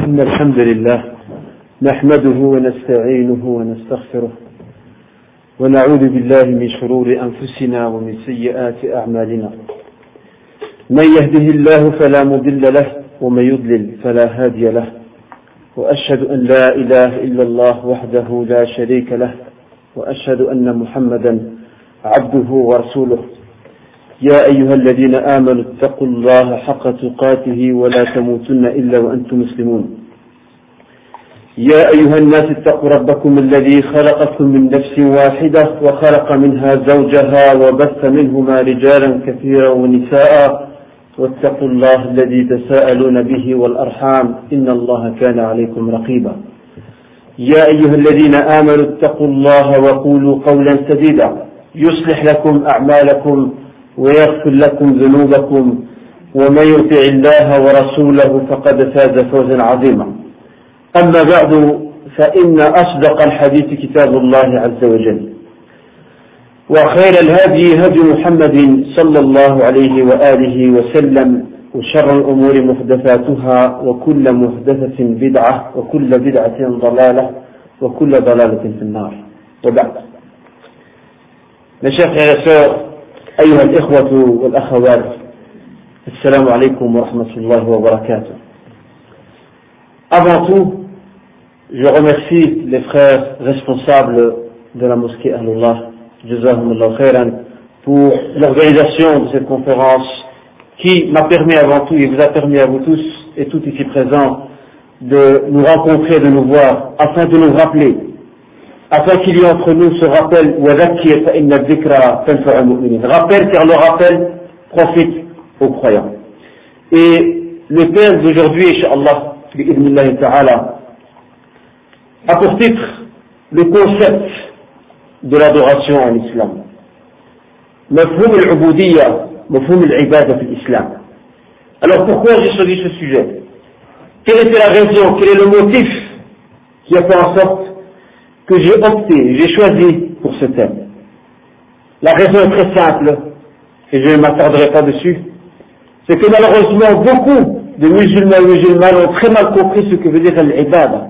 إن الحمد لله نحمده ونستعينه ونستغفره ونعوذ بالله من شرور أنفسنا ومن سيئات أعمالنا. من يهده الله فلا مضل له ومن يضلل فلا هادي له، وأشهد أن لا إله إلا الله وحده لا شريك له، وأشهد أن محمدا عبده ورسوله. يا أيها الذين آمنوا اتقوا الله حق تقاته ولا تموتن إلا وأنتم مسلمون. يا أيها الناس اتقوا ربكم الذي خلقكم من نفس واحدة وخلق منها زوجها وبث منهما رجالا كثيرا ونساء، واتقوا الله الذي تساءلون به والأرحام إن الله كان عليكم رقيبا. يا أيها الذين آمنوا اتقوا الله وقولوا قولا سديدا يصلح لكم أعمالكم ويغفر لكم ذنوبكم، ومن يطع الله ورسوله فقد فاز فوزا عظيما. أما بعد، فإن أصدق الحديث كتاب الله عز وجل، وخير الهدي هدي محمد صلى الله عليه وآله وسلم، وشر الأمور محدثاتها، وكل محدثة بدعة، وكل بدعة ضلالة، وكل ضلالة في النار. وبعد. Mes chers frères et sœurs, أيها الإخوة والأخوات، السلام عليكم ورحمة الله وبركاته. Avant tout, je remercie les frères responsables de la mosquée Ahlullah, Jazahumullah khairan, pour l'organisation de cette conférence qui m'a permis avant tout, et vous a permis à vous tous et toutes ici présents, de nous rencontrer, de nous voir, afin de nous rappeler, afin qu'il y ait entre nous ce rappel, rappel car le rappel profite aux croyants. Et le thème d'aujourd'hui, Inch'Allah, bi'idhnillahi ta'ala, a pour titre le concept de l'adoration en islam. Mafhum al-ubudiyya, mafhum al-ibada fi l'islam. Alors pourquoi j'ai choisi ce sujet? Quelle était la raison, quel est le motif qui a fait en sorte que j'ai opté, j'ai choisi pour ce thème? La raison est très simple, et je ne m'attarderai pas dessus, c'est que malheureusement beaucoup de musulmans et musulmanes ont très mal compris ce que veut dire l'ibada.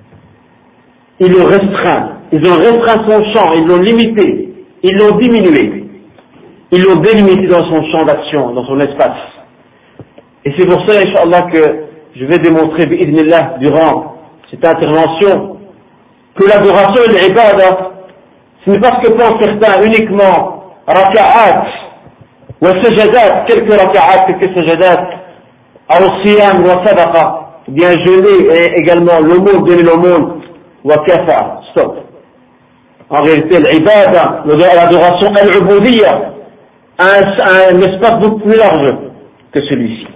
Ils l'ont restreint son champ, ils l'ont limité, ils l'ont diminué, ils l'ont délimité dans son champ d'action, dans son espace. Et c'est pour ça, Inch'Allah, que je vais démontrer, bi'idhnillah, durant cette intervention, que l'adoration et l'ibada, ce n'est pas ce que pensent certains uniquement raka'at, wa sajadat, quelques raka'at, quelques sajadat, al-siyam wa sadaqa, bien jeûner et également l'aumône, donner l'aumône, wa kafa, stop. En réalité, l'ibada, l'adoration al-ubudiyya, a un espace beaucoup plus large que celui-ci.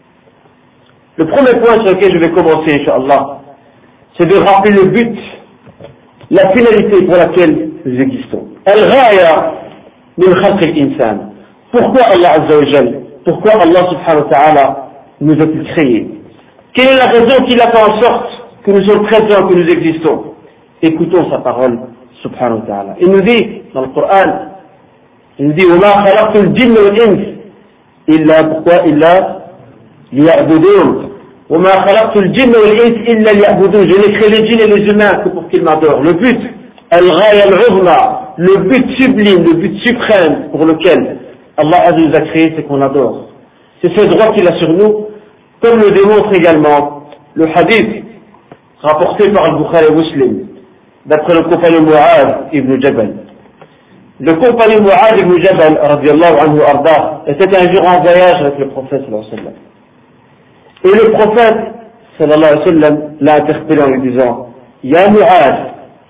Le premier point sur lequel je vais commencer, Inch'Allah, c'est de rappeler le but, la finalité pour laquelle nous existons. Al-ghaya min khalq al-insan. Pourquoi Allah Azza wa Jal, pourquoi Allah Subhanahu wa Ta'ala nous a-t-il créés? Quelle est la raison qui a fait en sorte que nous sommes présents, que nous existons? Écoutons sa parole, Subhanahu wa Ta'ala. Il nous dit dans le Coran, il nous dit وَمَا خَلَقْتُ الْجِنَّ وَالْإِنسَ إِلَّا pourquoi إِلَّا لِيَعْبُدُونَ وَمَا خَلَقْتُ الْجِنَّ وَالْإِنسَ إِلَّا لِيَعْبُدُونَ. Je n'ai créé les djinns et les humains que pour qu'ils m'adorent. Le but, al-ghaya al-uzma, le but sublime, le but suprême pour lequel Allah a nous a créé, c'est qu'on adore. C'est ce droit qu'il a sur nous, comme le démontre également le hadith rapporté par Al-Bukhari Muslim, d'après le compagnon Mu'adh ibn Jabal. Le compagnon Mu'adh ibn Jabal, radiyallahu anhu arda, était un jour en voyage avec le prophète sallallahu alayhi wa sallam. Et le prophète sallallahu alayhi wa sallam l'a interpellé en lui disant: Ya Mu'adh,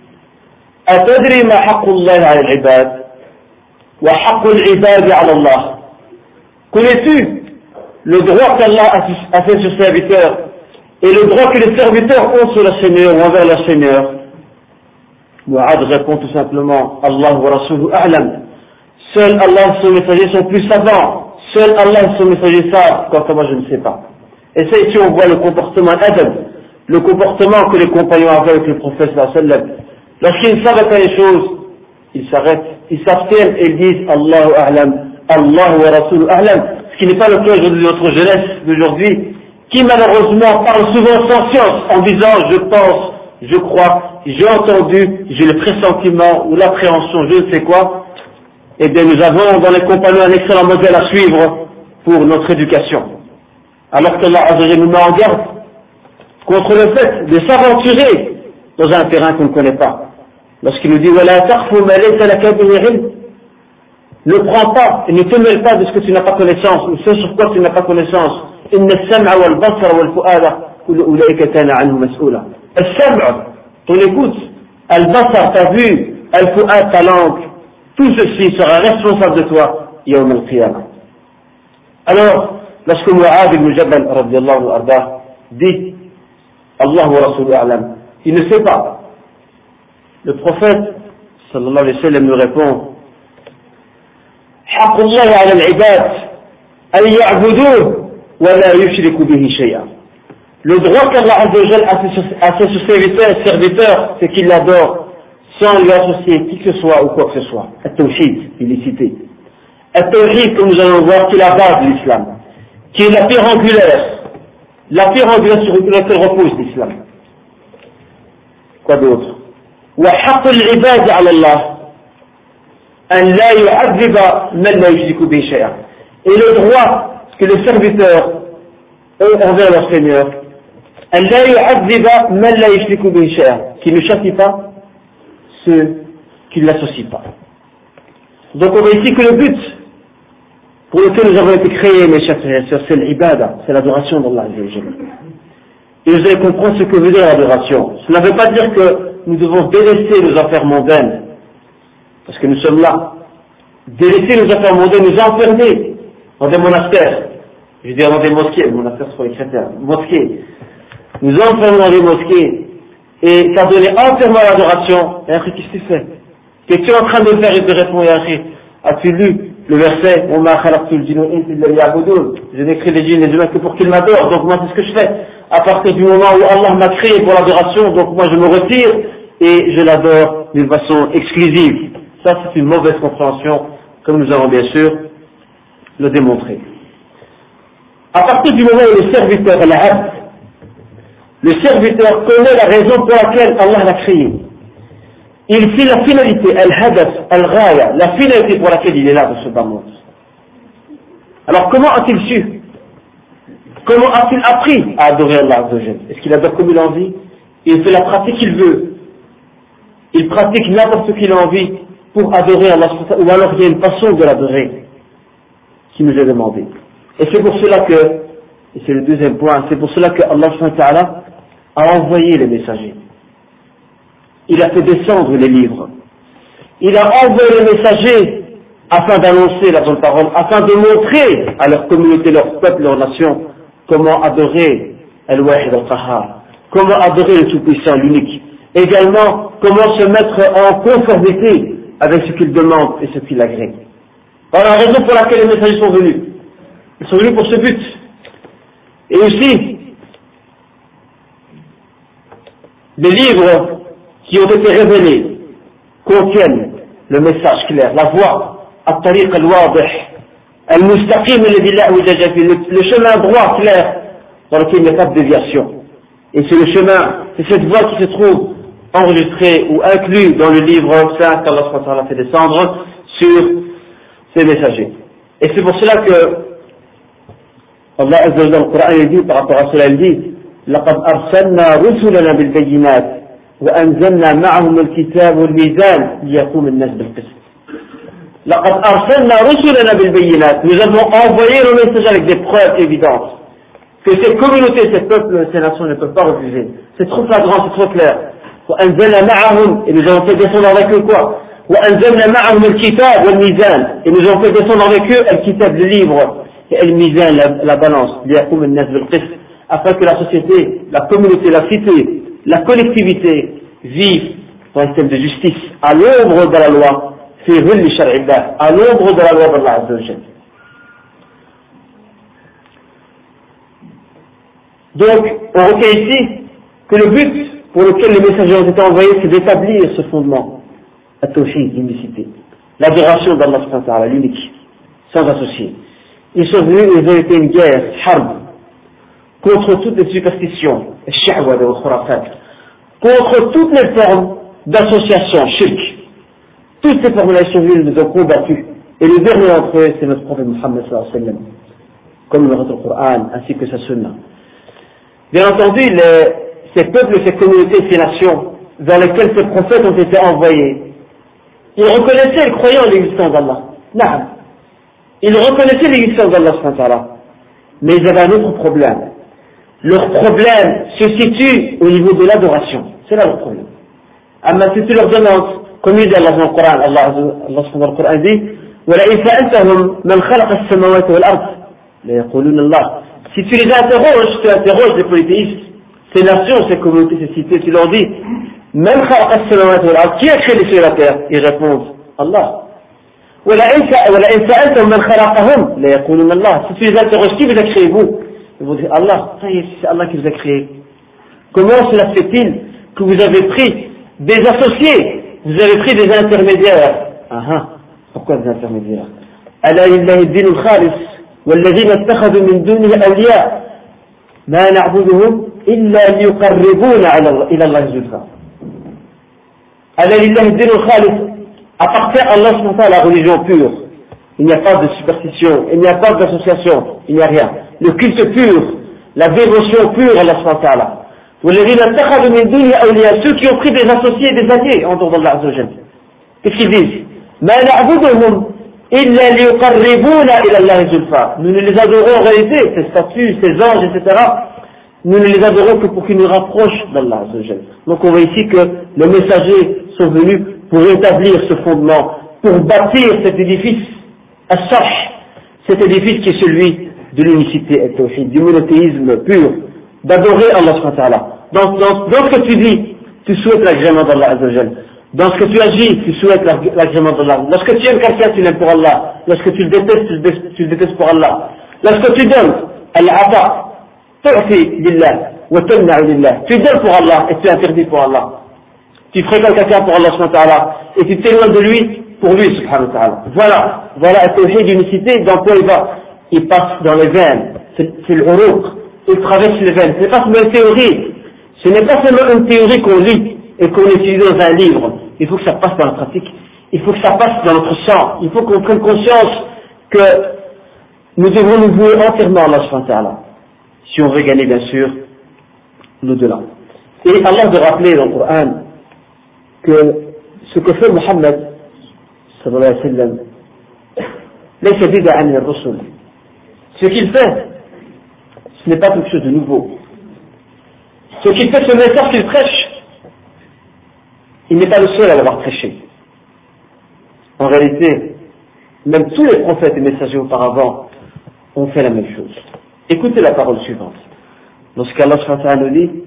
atadri ma haqqu Allah ala al-ibad wa haqqu al-ibad ala Allah? Connais-tu le droit qu'Allah a fait sur ses serviteurs et le droit que les serviteurs ont sur leur Seigneur ou envers leur Seigneur? Mu'adh répond tout simplement: Allah wa Rasuluhu a'lam. Seul Allah et son messager sont plus savants. Seul Allah et son messager savent. Quant à moi, je ne sais pas. Et ça, ici, on voit le comportement adab, le comportement que les compagnons avaient avec le prophète sallallahu alayhi wa sallam. Lorsqu'ils ne savent pas les choses, ils s'arrêtent, ils s'abstiennent et ils disent Allahu a'lam, Allah wa Rasuluhu a'lam. Ce qui n'est pas le cas de notre jeunesse d'aujourd'hui, qui malheureusement parle souvent sans science en disant je pense, je crois, j'ai entendu, j'ai le pressentiment ou l'appréhension, je ne sais quoi, eh bien nous avons dans les compagnons un excellent modèle à suivre pour notre éducation. Alors qu'Allah Azza wa Jalla nous met en garde contre le fait de s'aventurer dans un terrain qu'on ne connaît pas. Lorsqu'il nous dit وَلَا تَخْفُ مَا لَيْسَ لَكَ بِهِ عِلْمٌ, ne prends pas et ne te mêle pas de ce que tu n'as pas connaissance ou ce sur quoi tu n'as pas connaissance. إِنَّ السَّمْعَ وَالْبَصَرَ وَالْفُؤَادَ كُلُّ أُولَئِكَ كَانَ عَنْهُ مَسْئُولًا. السَّمْعَ, ton écoute, al-basar, ta vue, al-fu'ad, ta langue, tout ceci sera responsable de toi yawm al-qiyamah. Alors, lorsque Mu'adh ibn Jabal radiyallahu anhu dit Allah wa Rasul a'lam, il ne sait pas. Le prophète sallallahu alayhi wa sallam nous répond حق الله على العباد أن يعبدوه ولا يشركوا به شيئا. Le droit qu'Allah Azza wa Jalla a ses serviteurs, c'est qu'il l'adore sans lui associer qui que ce soit ou quoi que ce soit. At-Tawhid, il est cité. At-Tawhid, comme nous allons voir, qui est la base de l'islam, qui est la pierre angulaire sur laquelle repose l'islam. Quoi d'autre? وحق العباد على الله أن لا يعذب من لا يشرك به شيئا. Et le droit que les serviteurs ont envers leur Seigneur, أن لا يعذب من لا يشرك به شيئا, qui ne châtie pas ceux qui ne l'associent pas. Donc on voit ici que le but pour lequel nous avons été créés, mes chers frères et sœurs, c'est l'ibada, c'est l'adoration d'Allah. Et vous allez comprendre ce que veut dire l'adoration. Cela ne veut pas dire que nous devons délaisser nos affaires mondaines, parce que nous sommes là. Délaisser nos affaires mondaines, nous enfermer dans des monastères, je veux dire dans des mosquées, monastères c'est pour les chrétiens, mosquées, nous enfermer dans des mosquées et s'adonner entièrement à l'adoration. Et après, qu'est-ce que tu fais? Qu'est-ce que tu es en train de faire? Et te répond, as-tu lu le verset je n'ai créé les djinns et les humains que pour qu'ils m'adorent, donc moi c'est ce que je fais. À partir du moment où Allah m'a créé pour l'adoration, donc moi je me retire et je l'adore d'une façon exclusive. Ça c'est une mauvaise compréhension, comme nous avons bien sûr le démontré. À partir du moment où le serviteur, le serviteur connaît la raison pour laquelle Allah l'a créé, il sait la finalité, al-hadaf, al-ghaya, la finalité pour laquelle il est là dans ce bas monde. Alors comment a-t-il su? Comment a-t-il appris à adorer Allah Azza wa Jalla? Est-ce qu'il adore comme il a envie? Il fait la pratique qu'il veut. Il pratique n'importe ce qu'il a envie pour adorer Allah, ou alors il y a une façon de l'adorer qui nous est demandée. Et c'est pour cela que, et c'est le deuxième point, c'est pour cela que Allah a envoyé les messagers. Il a fait descendre les livres. Il a envoyé les messagers afin d'annoncer la bonne parole, afin de montrer à leur communauté, leur peuple, leur nation, comment adorer Al-Wahid Al-Qahhar, comment adorer le Tout-Puissant, l'unique. Également, comment se mettre en conformité avec ce qu'il demande et ce qu'il agrée. Voilà la raison pour laquelle les messagers sont venus. Ils sont venus pour ce but. Et aussi, les livres qui ont été révélés contiennent le message clair, la voie, al-tariq al-wadih, al-mustaqim le chemin droit clair dans lequel il n'y a pas de déviation. Et c'est le chemin, c'est cette voie qui se trouve enregistrée ou inclue dans le livre saint qu'Allah a fait descendre sur ses messagers. Et c'est pour cela que Allah Azza wa Jalla dans le Coran dit, par rapport à cela, il dit لقد أرسلنا رسلنا بالبينات وأنزلنا معهم الكتاب والميزان ليقوم الناس بالقسط. لقد أرسلنا رسلنا بالبينات. Nous avons envoyé nos messages avec des preuves évidentes que ces communautés, ces peuples, ces nations ne peuvent pas refuser. C'est trop flagrant, c'est trop clair. وأنزلنا معهم, et nous avons fait descendre avec eux quoi? وأنزلنا معهم الكتاب والميزان, et nous avons fait descendre avec eux الكتاب, le livre, et الميزان, la balance, ليقوم الناس بالقسط, afin que la société, la communauté, la cité, la collectivité vivent dans un système de justice à l'ombre de la loi, à l'ombre de la loi d'Allah Azza wa Jalla. Donc, on retient ici que le but pour lequel les messagers ont été envoyés, c'est d'établir ce fondement, la tawhid, l'unicité, l'adoration d'Allah subhanahu wa ta'ala, l'unique, sans associer. Ils sont venus, ils ont été une guerre, harb, contre toutes les superstitions, contre toutes les formes d'association, shirk. Toutes ces formulations nous ont combattus. Et le dernier d'entre eux, c'est notre prophète Muhammad sallallahu alayhi wa sallam, comme le Coran, ainsi que sa sunna. Bien entendu, ces peuples, ces communautés, ces nations, dans lesquelles ces prophètes ont été envoyés, ils reconnaissaient et croyaient en l'existence d'Allah. Naam. Ils reconnaissaient l'existence d'Allah, mais ils avaient un autre problème. Leur problème se situe au niveau de l'adoration. C'est là le problème. Amma si tu leur demandes, comme il dit Allah dans le Coran, Allah dans le Coran dit, وَلَئِنْ سَأَلْتَهُمْ مَنْ خَلَقَ السَّمَاوَاتِ وَالْأَرْضِ لَيَقُولُونَ اللَّهُ. Si tu les interroges les polythéistes, ces nations, ces communautés, ces cités, tu leur dis, مَنْ خَلَقَ السَّمَاوَاتِ وَالْأَرْضِ, qui a créé les cieux et la terre? Ils répondent, Allah. وَلَئِنْ سَأَلْتَهُمْ مَنْ خَلَقَهُمْ لَيَقُولُونَ اللَّهُ. Si tu les interroges, qui vous a créé vous? Ils vont dire Allah. Ça y est, c'est Allah qui vous a créé. Comment cela se fait-il que vous avez pris des associés, vous avez pris des intermédiaires? Pourquoi des intermédiaires? ألا لله الدين الخالص والذين اتخذوا من دونه أولياء ما نعبدهم إلا ليقربونا إلى الله زلفى. ألا لله الدين الخالص, appartient à Allah subhanahu wa ta'ala, la religion pure. Il n'y a pas de superstition, il n'y a pas d'association, il n'y a rien. Le culte pur, la dévotion pure à Allah subhanahu wa ta'ala. والذين اتخذوا من دونه أولياء, ceux qui ont pris des associés et des alliés en dehors d'Allah azza wa jalla. Qu'est-ce qu'ils disent? ما نعبدهم إلا ليقربونا إلى الله زلفى. Nous ne les adorons en réalité, ces statues, ces anges, etc. Nous ne les adorons que pour qu'ils nous rapprochent d'Allah azza wa jalla. Donc on voit ici que les messagers sont venus pour établir ce fondement, pour bâtir cet édifice, as-Sarh, cet édifice qui est celui de l'unicité et tawhid, du monothéisme pur, d'adorer Allah subhanahu wa ta'ala. Dans ce que tu dis, tu souhaites l'agrément d'Allah azza wa jalla. Dans ce que tu agis, tu souhaites l'agrément d'Allah. Lorsque tu aimes quelqu'un, tu l'aimes pour Allah. Lorsque tu le détestes, tu le détestes pour Allah. Lorsque tu donnes, al-ata, tu'ti lillah, wa tamna'u lillah. Tu donnes pour Allah et tu interdis pour Allah. Tu fréquentes quelqu'un pour Allah subhanahu wa ta'ala et tu t'éloignes de lui pour lui subhanahu wa ta'ala. Voilà un tawhid d'unicité dans quoi il passe dans les veines. C'est l'uruq, il traverse les veines. Ce n'est pas seulement une théorie. Ce n'est pas seulement une théorie qu'on lit et qu'on étudie dans un livre. Il faut que ça passe dans la pratique. Il faut que ça passe dans notre sang. Il faut qu'on prenne conscience que nous devons nous vouer entièrement à Allah subhanahu wa ta'ala. Si on veut gagner bien sûr l'au-delà. Et Allah de rappeler dans le Coran que ce que fait Muhammad sallallahu alayhi wa sallam, laysa bid'an min ar-rusul. Ce qu'il fait, ce n'est pas quelque chose de nouveau. Ce qu'il fait, ce message qu'il prêche, il n'est pas le seul à l'avoir prêché. En réalité, même tous les prophètes et messagers auparavant ont fait la même chose. Écoutez la parole suivante. Lorsqu'Allah subhanahu wa ta'ala nous dit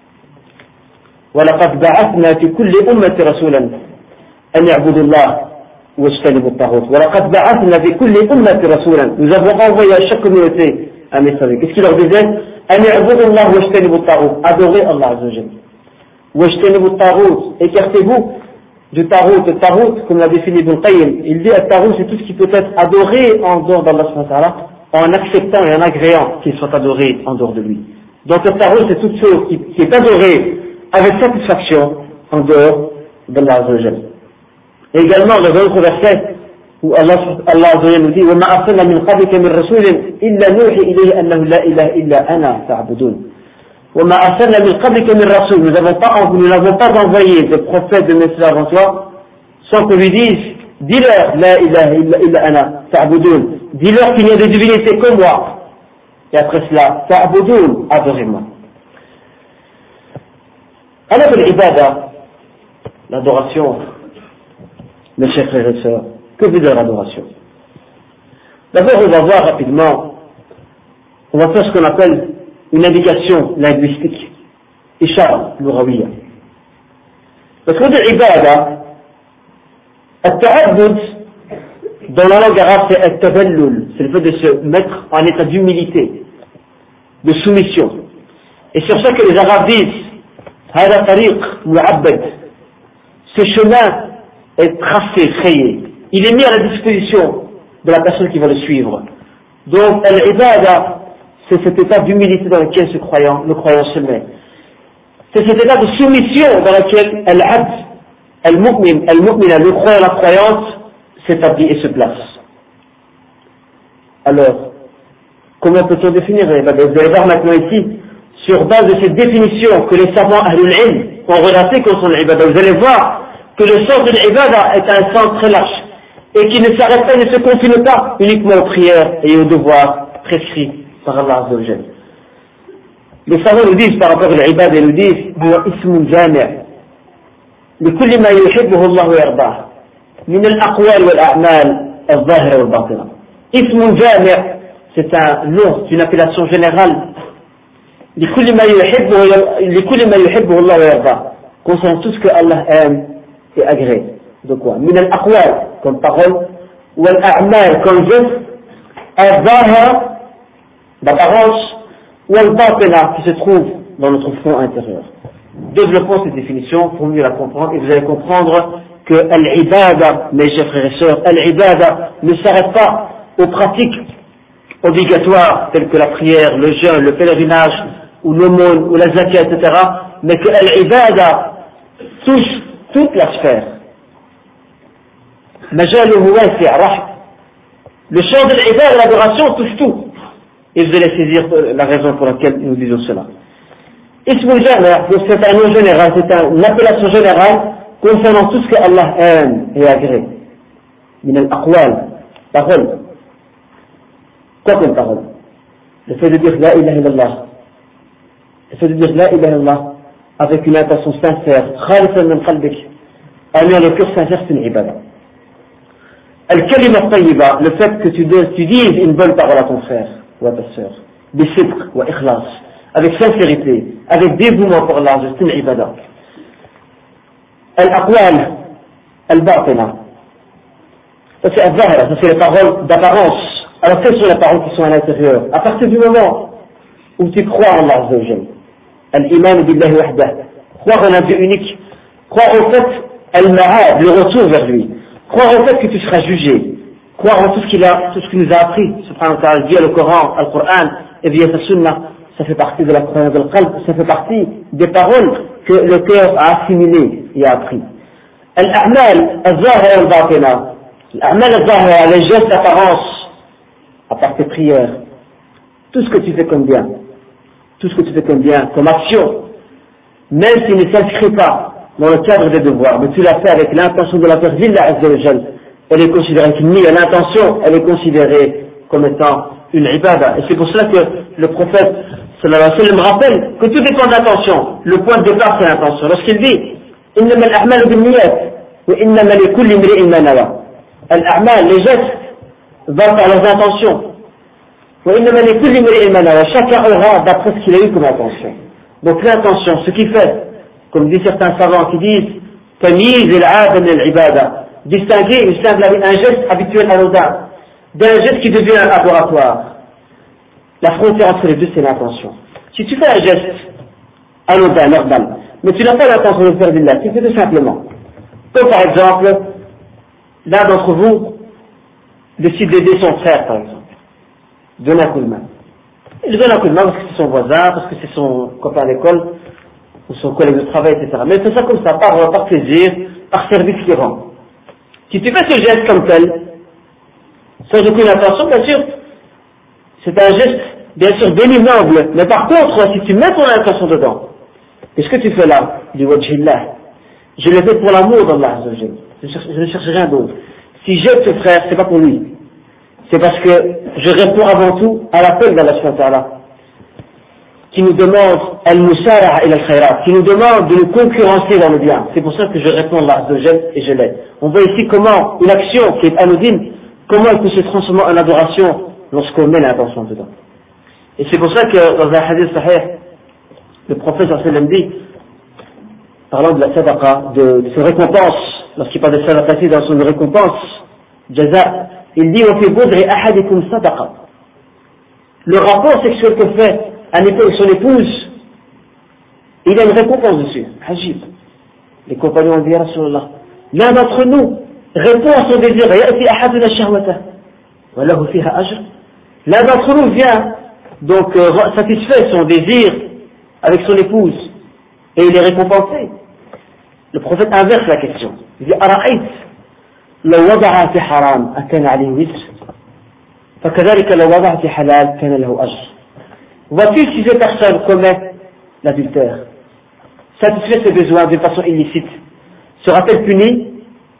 وَلَقَدْ بَعَثْنَا فِي كُلِّ أُمَّةٍ رَسُولًا أَنْ يَعْبُدُوا اللَّهَ وَاجْتَنِبُوا الطَّاغُوتَ وَلَقَدْ بَعَثْنَا فِي كُلِّ أُمَّةٍ رَسُولًا. Nous avons envoyé à chaque communauté un messager. Qu'est-ce qu'il leur disait? أَنْ يَعْبُدُوا اللَّهَ وَاجْتَنِبُوا الطَّاغُوتَ. Adorez Allah azza wa jalla. وَاجْتَنِبُوا الطَّاغُوتَ. Écartez-vous du tarout. Le tarout, comme l'a défini Ibn Qayyim, il dit le tarout, c'est tout ce qui peut être adoré en dehors d'Allah subhanahu wa ta'ala, en acceptant et en agréant qu'il soit adoré en dehors de lui. Donc le tarout, c'est toute chose qui est adorée avec satisfaction en dehors d'Allah azza wa jalla. Et également, dans un autre verset, où Allah azza wa jalla nous dit وَمَا أَرْسَلْنَا مِنْ قَبْلِكَ مِنْ رَسُولٍ إِلَّا نُوحِي إِلَيْهِ أَنَّهُ لَا إِلَهَ إِلَّا أَنَا فَاعْبُدُونِ. وَمَا أَرْسَلْنَا مِنْ قَبْلِكَ مِنْ رَسُولٍ. Nous n'avons pas envoyé de prophètes, de messagers avant toi, sans qu'on lui dise, dis-leur, la ilaha illa ana, ta'budoun. Dis-leur qu'il n'y a des divinités que moi. Et après cela, ta'budoun, adorez-moi. Alors l'ibada, l'adoration, mes chers frères et sœurs, que veut dire l'adoration? D'abord, on va voir rapidement, on va faire ce qu'on appelle une indication linguistique, ishara, l'urawiya. Parce qu'on dit ibada, التعبد dans la langue arabe c'est التذلل, c'est le fait de se mettre en état d'humilité, de soumission. Et sur ça que les arabes disent هذا طريق معبد, ce chemin est tracé, créé, il est mis à la disposition de la personne qui va le suivre. Donc l'ibada, c'est cet état d'humilité dans lequel le croyant se met. C'est cet état de soumission dans lequel al-abd, al-mu'min, le croyant, la croyante, s'établit et se place. Alors, comment peut-on définir l'ibada? Vous allez voir maintenant ici, sur base de cette définition que les savants ahlul ilm ont relaté concernant l'ibada, vous allez voir que le sens de l'ibada est un sens très large et qui ne s'arrête pas et ne se confine pas uniquement aux prières et aux devoirs prescrits par Allah Azza wa Jal. Les savants nous disent par rapport à l'ibada, ils nous disent هو اسم جامع لكل ما يحبه الله ويرضاه من الأقوال والأعمال الظاهرة والباطنة. اسم جامع, c'est un nom, c'est une appellation générale لكل ما يحبه الله ويرضاه, concernant tout ce que Allah aime et agrée. De quoi? من الأقوال comme parole, والأعمال comme geste, الظاهرة d'apparence, والباطنة qui se trouve dans notre fond intérieur. Développons cette définition pour mieux la comprendre et vous allez comprendre que al-ibada, mes chers frères et sœurs, al-ibada ne s'arrête pas aux pratiques obligatoires telles que la prière, le jeûne, le pèlerinage ou l'aumône ou la zakat, etc., mais que al-ibada touche toute la sphère. Majaluhu wasi' rahb. Le champ de l'ibada et l'adoration touche tout. Et vous allez saisir la raison pour laquelle nous disons cela. Ismul Jami', c'est un nom général, c'est une appellation générale concernant tout ce que Allah aime et agrée. Min al-aqwal, parole. Quoi comme parole? Le fait de dire la ilaha illallah. Le fait de dire la ilaha illallah avec une intention sincère, khalisan min qalbik, ayant le cœur sincère, c'est une ibada. Al-kalima tayyiba, le fait que tu dises une bonne parole à ton frère ou à ta sœur, bisidq wa ikhlas, avec sincérité, avec dévouement pour Allah, c'est une ibada. Al-aqwal, al-batina, ça c'est al-zahra, ça c'est les paroles d'apparence. Alors quelles sont les paroles qui sont à l'intérieur? À partir du moment où tu crois en Allah Azza wa Jal, al-iman billahi wahdah, croire en un Dieu unique, croire au fait al-ma'ad, le retour vers lui, croire au fait que tu seras jugé, croire en tout ce qu'il nous a appris, subhanahu wa ta'ala, via le Coran, le Coran et via sa sunna. Ça fait partie de la croyance de l'qalb, ça fait partie des paroles que le cœur a assimilées et a appris. Al-a'mal al-zahira al-batina, al-a'mal al-zahira, les gestes d'apparence, à part tes prières, tout ce que tu fais comme bien, comme action, même s'il ne s'inscrit pas dans le cadre des devoirs, mais tu l'as fait avec l'intention de la faire d'Allah Azza wa Jal, elle est considérée comme une l'intention, elle est considérée comme étant une ibada. Et c'est pour cela que le prophète sallallahu alayhi wa sallam rappelle que tout dépend de l'intention. Le point de départ c'est l'intention. Lorsqu'il dit إنما الأعمال بالنيات وإنما لكل امرئ ما نوى. الأعمال, les gestes vont par leurs intentions. وإنما لكل امرئ ما نوى. Chacun aura d'après ce qu'il a eu comme intention. Donc l'intention, ce qui fait, comme disent certains savants qui disent تمييز العادة من العبادة, distinguer un geste habituel anodin d'un geste qui devient un laboratoire. La frontière entre les deux, c'est l'intention. Si tu fais un geste anodin, normal, mais tu n'as pas l'intention de faire d'Allah, tu fais tout simplement. Comme par exemple, l'un d'entre vous décide d'aider son frère, par exemple. Donne un coup de main. Il donne un coup de main parce que c'est son voisin, parce que c'est son copain d'école, ou son collègue de travail, etc. Mais il fait ça comme ça, par plaisir, par service qu'il rend. Si tu fais ce geste comme tel, sans aucune intention, bien sûr, c'est un geste, bien sûr, bénévole, mais par contre, si tu mets ton intention dedans, qu'est-ce que tu fais là? Du wajhillah. Je le fais pour l'amour d'Allah Azza wa Jal. Je ne cherche rien d'autre. Si j'aide ce frère, c'est pas pour lui. C'est parce que je réponds avant tout à l'appel d'Allah subhanahu wa ta'ala, qui nous demande al-musara'a ila al-khayrat, qui nous demande de nous concurrencer dans le bien. C'est pour ça que je réponds à Allah Azza wa Jal et je l'aide. On voit ici comment une action qui est anodine, comment elle peut se transformer en adoration lorsqu'on met l'intention dedans. Et c'est pour ça que dans un hadith sahih, le prophète sallallahu alayhi wa sallam dit, parlant de la sadaqa, de ses récompenses, lorsqu'il parle de sadaqa dans son récompense, jaza, il dit wa fi bud'i ahadikum sadaqa. Le rapport sexuel que fait un époux avec son épouse, il a une récompense dessus. Ajib. Les compagnons ont dit ya Rasulallah, l'un d'entre nous répond à son désir, ya'ti ahaduna shahwata wa lahu fiha ajr. L'un d'entre nous vient donc satisfait son désir avec son épouse, et il est récompensé. Le prophète inverse la question. Il dit أرأيت لو وضع في حرام أكان عليه وزر فكذلك لو وضع في حلال كان له أجر. Vois-tu si cette personne commet l'adultère, satisfait ses besoins d'une façon illicite, sera-t-elle punie?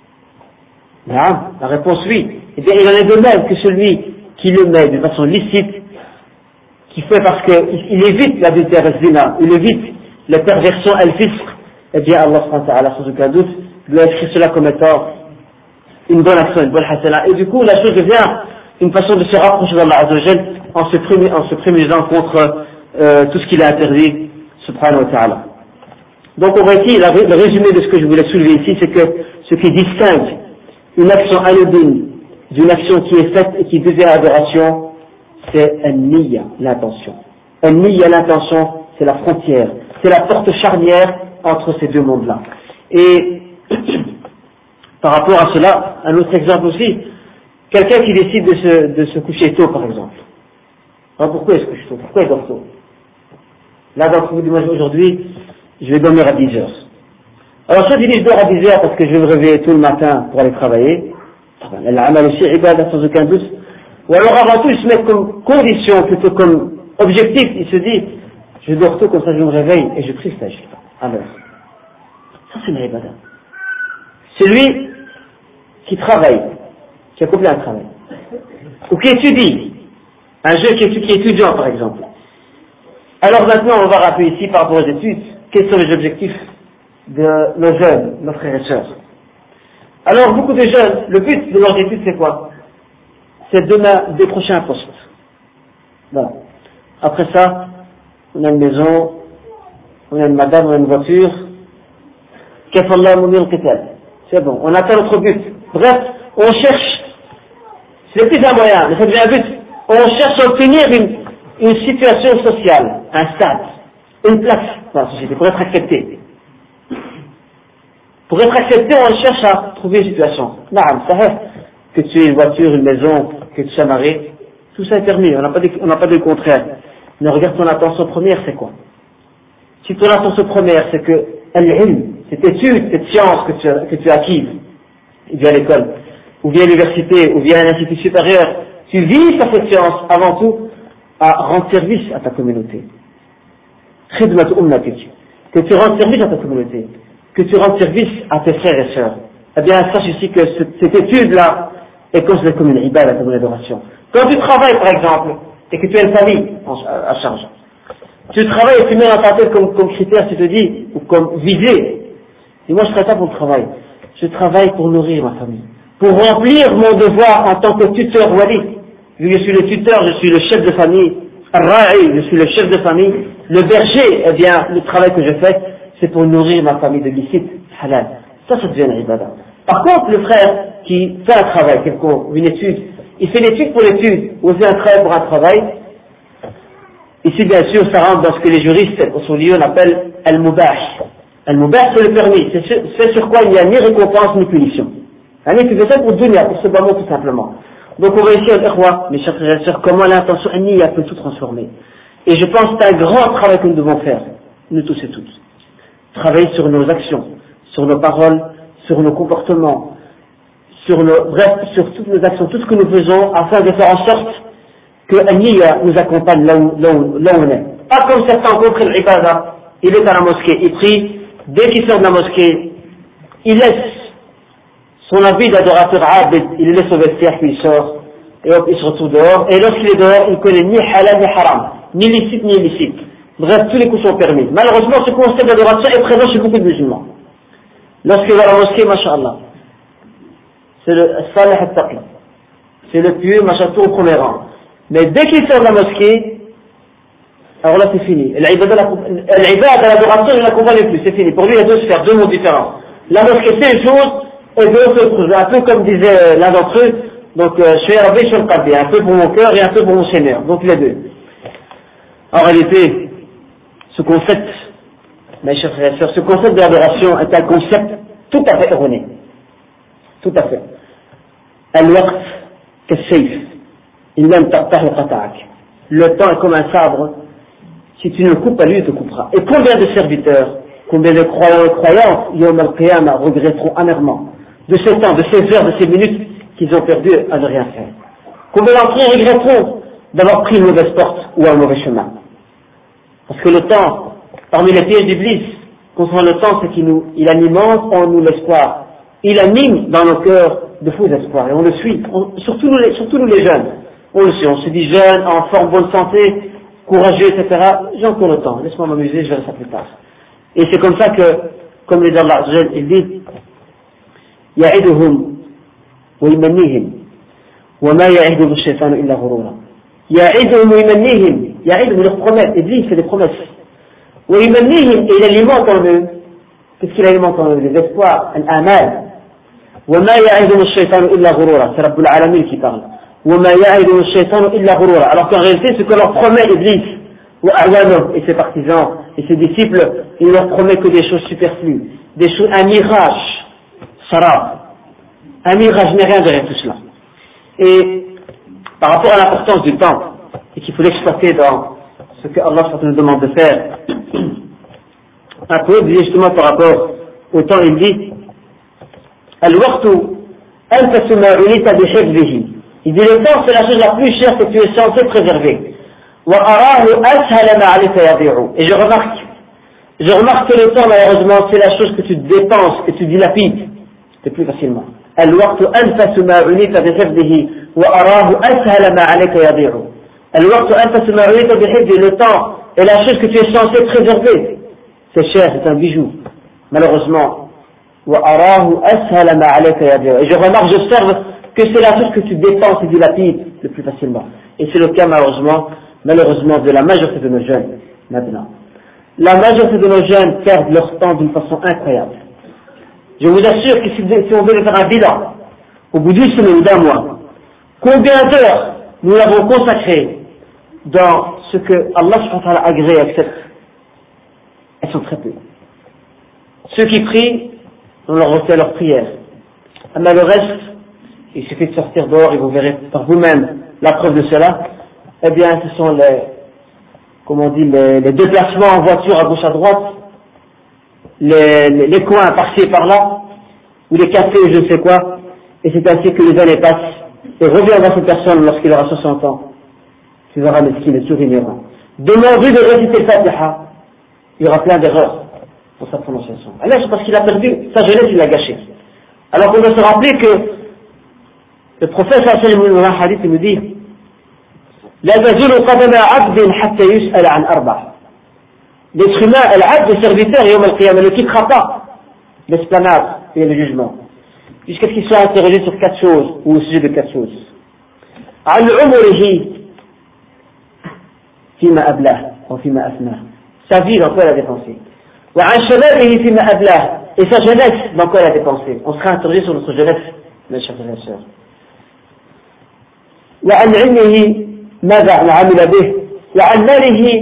Non, la réponse oui. Eh bien, il en est de même que celui qui le met d'une façon licite, qui fait parce qu'il évite l'adultère et le zina, il évite les perversions et le fisc, eh bien Allah subhanahu wa ta'ala, sans aucun doute, lui a écrit cela comme étant une bonne action, une bonne hasana. Et du coup, la chose devient une façon de se rapprocher d'Allah Azza wa Jal en se prémunissant contre tout ce qu'il a interdit, subhanahu wa ta'ala. Donc on voit ici, le résumé de ce que je voulais soulever ici, c'est que ce qui distingue une action anodine d'une action qui est faite et qui devient adoration, c'est an-niyya, l'intention. An-niyya, l'intention, c'est la frontière, c'est la porte charnière entre ces deux mondes-là. Et par rapport à cela, un autre exemple aussi, quelqu'un qui décide de se coucher tôt, par exemple. Alors pourquoi il se couche tôt? Pourquoi il dort tôt? Là, donc, vous dites, moi, aujourd'hui, je vais dormir à 10 heures. Alors, soit il dit, je dors à 10 heures parce que je vais me réveiller tout le matin pour aller travailler. L'amal aussi, ibada, sans aucun doute. Ou alors, avant tout, il se met comme condition, plutôt comme objectif. Il se dit, je dors tôt, comme ça je me réveille et je prie stage. Alors, ça c'est une ibada. Celui qui travaille, qui accomplit un travail, ou qui étudie, un jeune qui est étudiant par exemple. Alors maintenant on va rappeler ici par rapport aux études, quels sont les objectifs de nos jeunes, nos frères et sœurs. Alors beaucoup de jeunes, le but de leurs études c'est quoi? C'est demain décrocher un poste. Voilà. Après ça, on a une maison, on a une madame, on a une voiture. C'est bon, on atteint notre but. Bref, on cherche, c'est plus un moyen, mais ça devient un but. On cherche à obtenir une situation sociale, un stade, une place dans la société pour être accepté. Pour être accepté, on cherche à trouver une situation. Non, ça reste que tu aies une voiture, une maison, que tu sois marié, tout ça est permis, on n'a pas dit le contraire. Mais regarde ton attention première, c'est quoi? Si ton attention première, c'est que al-ilm, cette étude, cette science que tu acquises, via l'école, ou via l'université, ou via un institut supérieur, tu vises à cette science avant tout à rendre service à ta communauté. Khidmat ummatik. Que tu rendes service à ta communauté, que tu rendes service à tes frères et sœurs. Eh bien, sache ici que cette étude-là est considérée comme une ibada, comme une adoration. Quand tu travailles, par exemple, et que tu as une famille à charge, tu travailles et tu mets dans ta tête comme critère, tu te dis, ou comme visée. Et moi, je ne travaille pas pour le travail. Je travaille pour nourrir ma famille, pour remplir mon devoir en tant que tuteur wali. Vu que je suis le tuteur, je suis le chef de famille, al-ra'i, je suis le chef de famille. Le berger, eh bien, le travail que je fais, c'est pour nourrir ma famille de licite, halal. Ça devient une ibada. Par contre, le frère qui fait un travail, une étude, il fait l'étude pour l'étude, ou il fait un travail pour un travail. Ici, bien sûr, ça rentre dans ce que les juristes au Soulion appellent al-mubah. Al-mubah, c'est le permis. C'est sur quoi il n'y a ni récompense ni punition. Tu fais ça pour dunya, pour ce bâton tout simplement. Donc on va ici à l'ikhwa, mes chers frères et sœurs, comment l'intention anniya peut tout transformer. Et je pense que c'est un grand travail que nous devons faire, nous tous et toutes. Travailler sur nos actions, sur nos paroles, sur nos comportements, bref, sur toutes nos actions, tout ce que nous faisons, afin de faire en sorte que anniya nous accompagne là où on est. Pas comme certains ont compris l'ibada, il est à la mosquée, il prie, dès qu'il sort de la mosquée, il laisse son habit d'adorateur abid, il laisse au vestiaire, puis il sort, et hop, il se retrouve dehors, et lorsqu'il est dehors, il connaît ni halal ni haram, ni licite ni illicite. Bref, tous les coups sont permis. Malheureusement, ce concept d'adoration est présent chez beaucoup de musulmans. Lorsqu'il va à la mosquée, masha'Allah, c'est le salih al-taqi, c'est le pieux, masha'Allah, au premier rang. Mais dès qu'il sort de la mosquée, alors là c'est fini. L'ibada, l'adoration, il ne l'accompagne plus, c'est fini. Pour lui, il y a deux sphères, deux mots différents. La mosquée, c'est une chose, et d'autres choses. Un peu comme disait l'un d'entre eux, donc je fais Rabbi sur le qalbi, un peu pour mon cœur et un peu pour mon Seigneur. Donc les deux. En réalité, ce concept, mes chers frères et sœurs, ce concept de l'adoration est un concept tout à fait erroné. Tout à fait. Al-waqt, qu'est-ce il lam taqtah qata'ak. le temps est comme un sabre, si tu ne le coupes pas, lui, il te coupera. Et combien de serviteurs, combien de croyants et croyantes, Yom al-Qiyamah, regretteront amèrement de ce temps, de ces heures, de ces minutes qu'ils ont perdu à ne rien faire. Combien d'entre eux regretteront d'avoir pris une mauvaise porte ou un mauvais chemin. Parce que le temps, parmi les pièges d'Iblis, concernant le temps, c'est qu'il alimente en nous l'espoir. Il anime dans nos cœurs de faux espoirs et on le suit, surtout nous les jeunes. On le suit, on se dit jeune, en forme, bonne santé, courageux, etc. J'ai encore le temps, laisse-moi m'amuser, je verrai ça plus tard. Et c'est comme ça que, comme les Allah, il dit, يعدهم ويمنيهم وما يعدهم الشيطان إلا غرورا. يعدهم ويمنيهم, يعدهم leur promesse, Iblis fait des promesses. ويمنيهم, et il alimente en eux, qu'est-ce qu'il alimente en eux? Les espoirs, الآمال. وما يعدهم الشيطان إلا غرورا, c'est Rabbul Alamin qui parle. وما يعدهم الشيطان إلا غرورا, alors qu'en réalité ce que leur promet Iblis, ou Awanom et ses partisans et ses disciples, il leur promet que des choses superflues, des choses, un mirage. Sarab. Un mirage n'est rien derrière tout cela. Et par rapport à l'importance du temps, et qu'il faut l'exploiter dans ce que Allah nous demande de faire, un poète dit justement par rapport au temps, il dit Al-waqtu anfasu ma unita bihifzihi. Il dit le temps c'est la chose la plus chère que tu es censé préserver. Wa arahu ashhala ma alayka yadi'u. Et je remarque que le temps malheureusement c'est la chose que tu dépenses, que tu dilapides plus facilement. الوقت أنفس ما عنيت بحفظه وأراه أسهل ما عليك يضيع. الوقت أنفس ما عنيت بحفظه, le temps est la chose que tu es censé préserver. C'est cher, c'est un bijou. Malheureusement, وأراه أسهل ما عليك يضيع. Et je remarque, j'observe que c'est la chose que tu dépenses et dilapides le plus facilement. Et c'est le cas malheureusement de la majorité de nos jeunes maintenant. La majorité de nos jeunes perdent leur temps d'une façon incroyable. Je vous assure que si on devait faire un bilan, au bout d'une semaine ou d'un mois, combien d'heures nous l'avons consacré dans ce que Allah subhanahu wa ta'ala agrée et accepte, elles sont très peu. Ceux qui prient, on leur refait leur prière. Mais le reste, il suffit de sortir dehors et vous verrez par vous-même la preuve de cela. Eh bien, ce sont les déplacements en voiture à gauche à droite, les coins par-ci et par-là, ou les cafés ou je ne sais quoi, et c'est ainsi que les années passent, et revient dans cette personne lorsqu'il aura 60 ans, tu verras mesquine et souvenirant. Demande-lui de réciter le Fatiha, il y aura plein d'erreurs pour sa prononciation. Alors c'est parce qu'il a perdu sa jeunesse, il l'a gâché. Alors qu'on doit se rappeler que le prophète sallallahu alayhi wa sallam, hadith, il nous dit لا تزول قدم عبد حتى يسأل عن أربع. L'être humain, l'abd, le serviteur, Yom al-Qiyamah, ne quittera pas l'esplanade et le jugement, jusqu'à ce qu'il soit interrogé sur 4 choses, ou au sujet de 4 choses. عن عمره فيما أبلاه وفيما أفناه. Sa vie, dans quoi elle a dépensé. وعن شبابه فيما أبلاه. Et sa jeunesse, dans quoi elle a dépensé. On sera interrogé sur notre jeunesse, mes chers frères et sœurs. وعن علمه ماذا عمل به. وعن ماله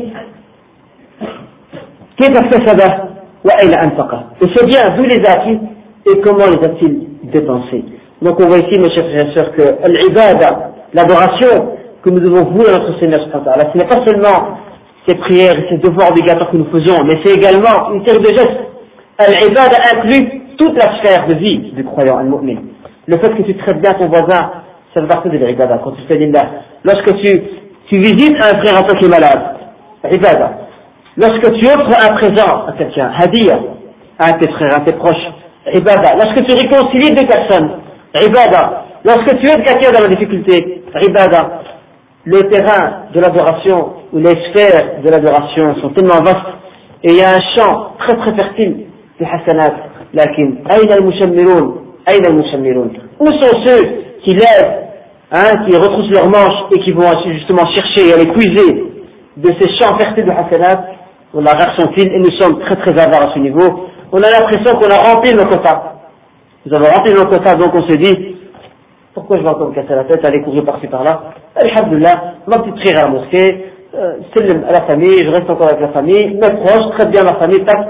كيف اكتسبه وأين أنفقه. Et c'est bien d'où les a acquis et comment les a-t-il dépensés. Donc on voit ici, mes chers frères et sœurs, que l'ibada, l'adoration que nous devons vouer à notre Seigneur, ce n'est pas seulement ces prières et ces devoirs obligatoires que nous faisons, mais c'est également une série de gestes. L'ibada inclut toute la sphère de vie du croyant, al-mu'min. Le fait que tu traites bien ton voisin, ça fait partie de l'ibada, quand tu fais l'illah. Lorsque tu visites un frère à toi qui est malade, ibada. Lorsque tu offres un présent à quelqu'un, hadiya, à tes frères, à tes proches, ibada. Lorsque tu réconcilies deux personnes, ibada. Lorsque tu aides quelqu'un dans la difficulté, ibada. Le terrain de l'adoration, ou les sphères de l'adoration sont tellement vastes, et il y a un champ très très fertile de hasanat. Lakin, aïna al-mushammirun, aïna al-mushammirun. Où sont ceux qui lèvent, qui retroussent leurs manches et qui vont justement chercher et aller puiser de ces champs fertiles de hasanat? La rare sont-ils, et nous sommes très très avares à ce niveau. On a l'impression qu'on a rempli nos quotas. Nous avons rempli nos quotas, donc on se dit, pourquoi je vais encore me casser la tête, aller courir par-ci par-là? Alhamdulillah, ma petite prière à la mosquée, salam à la famille, je reste encore avec la famille, mes proches, très bien ma famille, tac.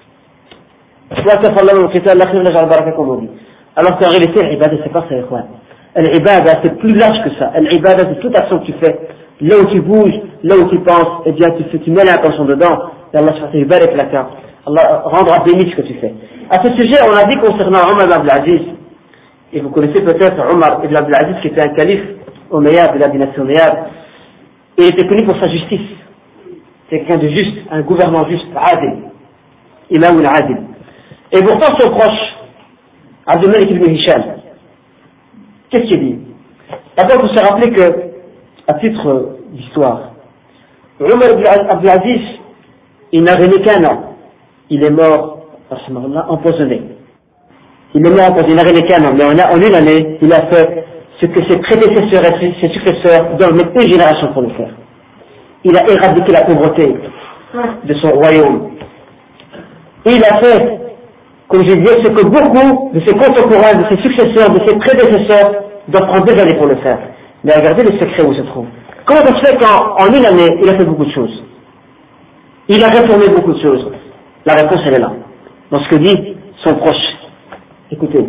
Comme on dit. Alors qu'en réalité, l'ibada, c'est pas ça, ikhwan. L'ibada, c'est plus large que ça. L'ibada, c'est toute action que tu fais là où tu bouges, là où tu penses, eh bien tu mets l'intention dedans, et Allah subhanahu wa ta'ala, Allah rendra béni ce que tu fais. À ce sujet, on a dit concernant Omar ibn Abdelaziz, et vous connaissez peut-être Omar ibn Abdelaziz qui était un calife omeyyade de la dynastie omeyyade, et il était connu pour sa justice. C'est quelqu'un de juste, un gouvernant juste, adil, imam al-adil. Et pourtant son proche, Abdul Malik ibn Hisham, qu'est-ce qu'il dit? D'abord, il faut se rappeler que, à titre d'histoire, Omar ibn Abdelaziz, il n'a régné qu'un an. Il est mort, empoisonné. Il est mort empoisonné, il n'a régné qu'un an. Mais en une année, il a fait ce que ses prédécesseurs et ses successeurs doivent mettre une génération pour le faire. Il a éradiqué la pauvreté de son royaume. Et il a fait, comme je disais, ce que beaucoup de ses contemporains, de ses successeurs, de ses prédécesseurs doivent prendre des années pour le faire. Mais regardez le secret où il se trouve. Comment ça se fait qu'en une année, il a fait beaucoup de choses? Il a réformé beaucoup de choses. La réponse, elle est là. Dans ce que dit son proche. Écoutez.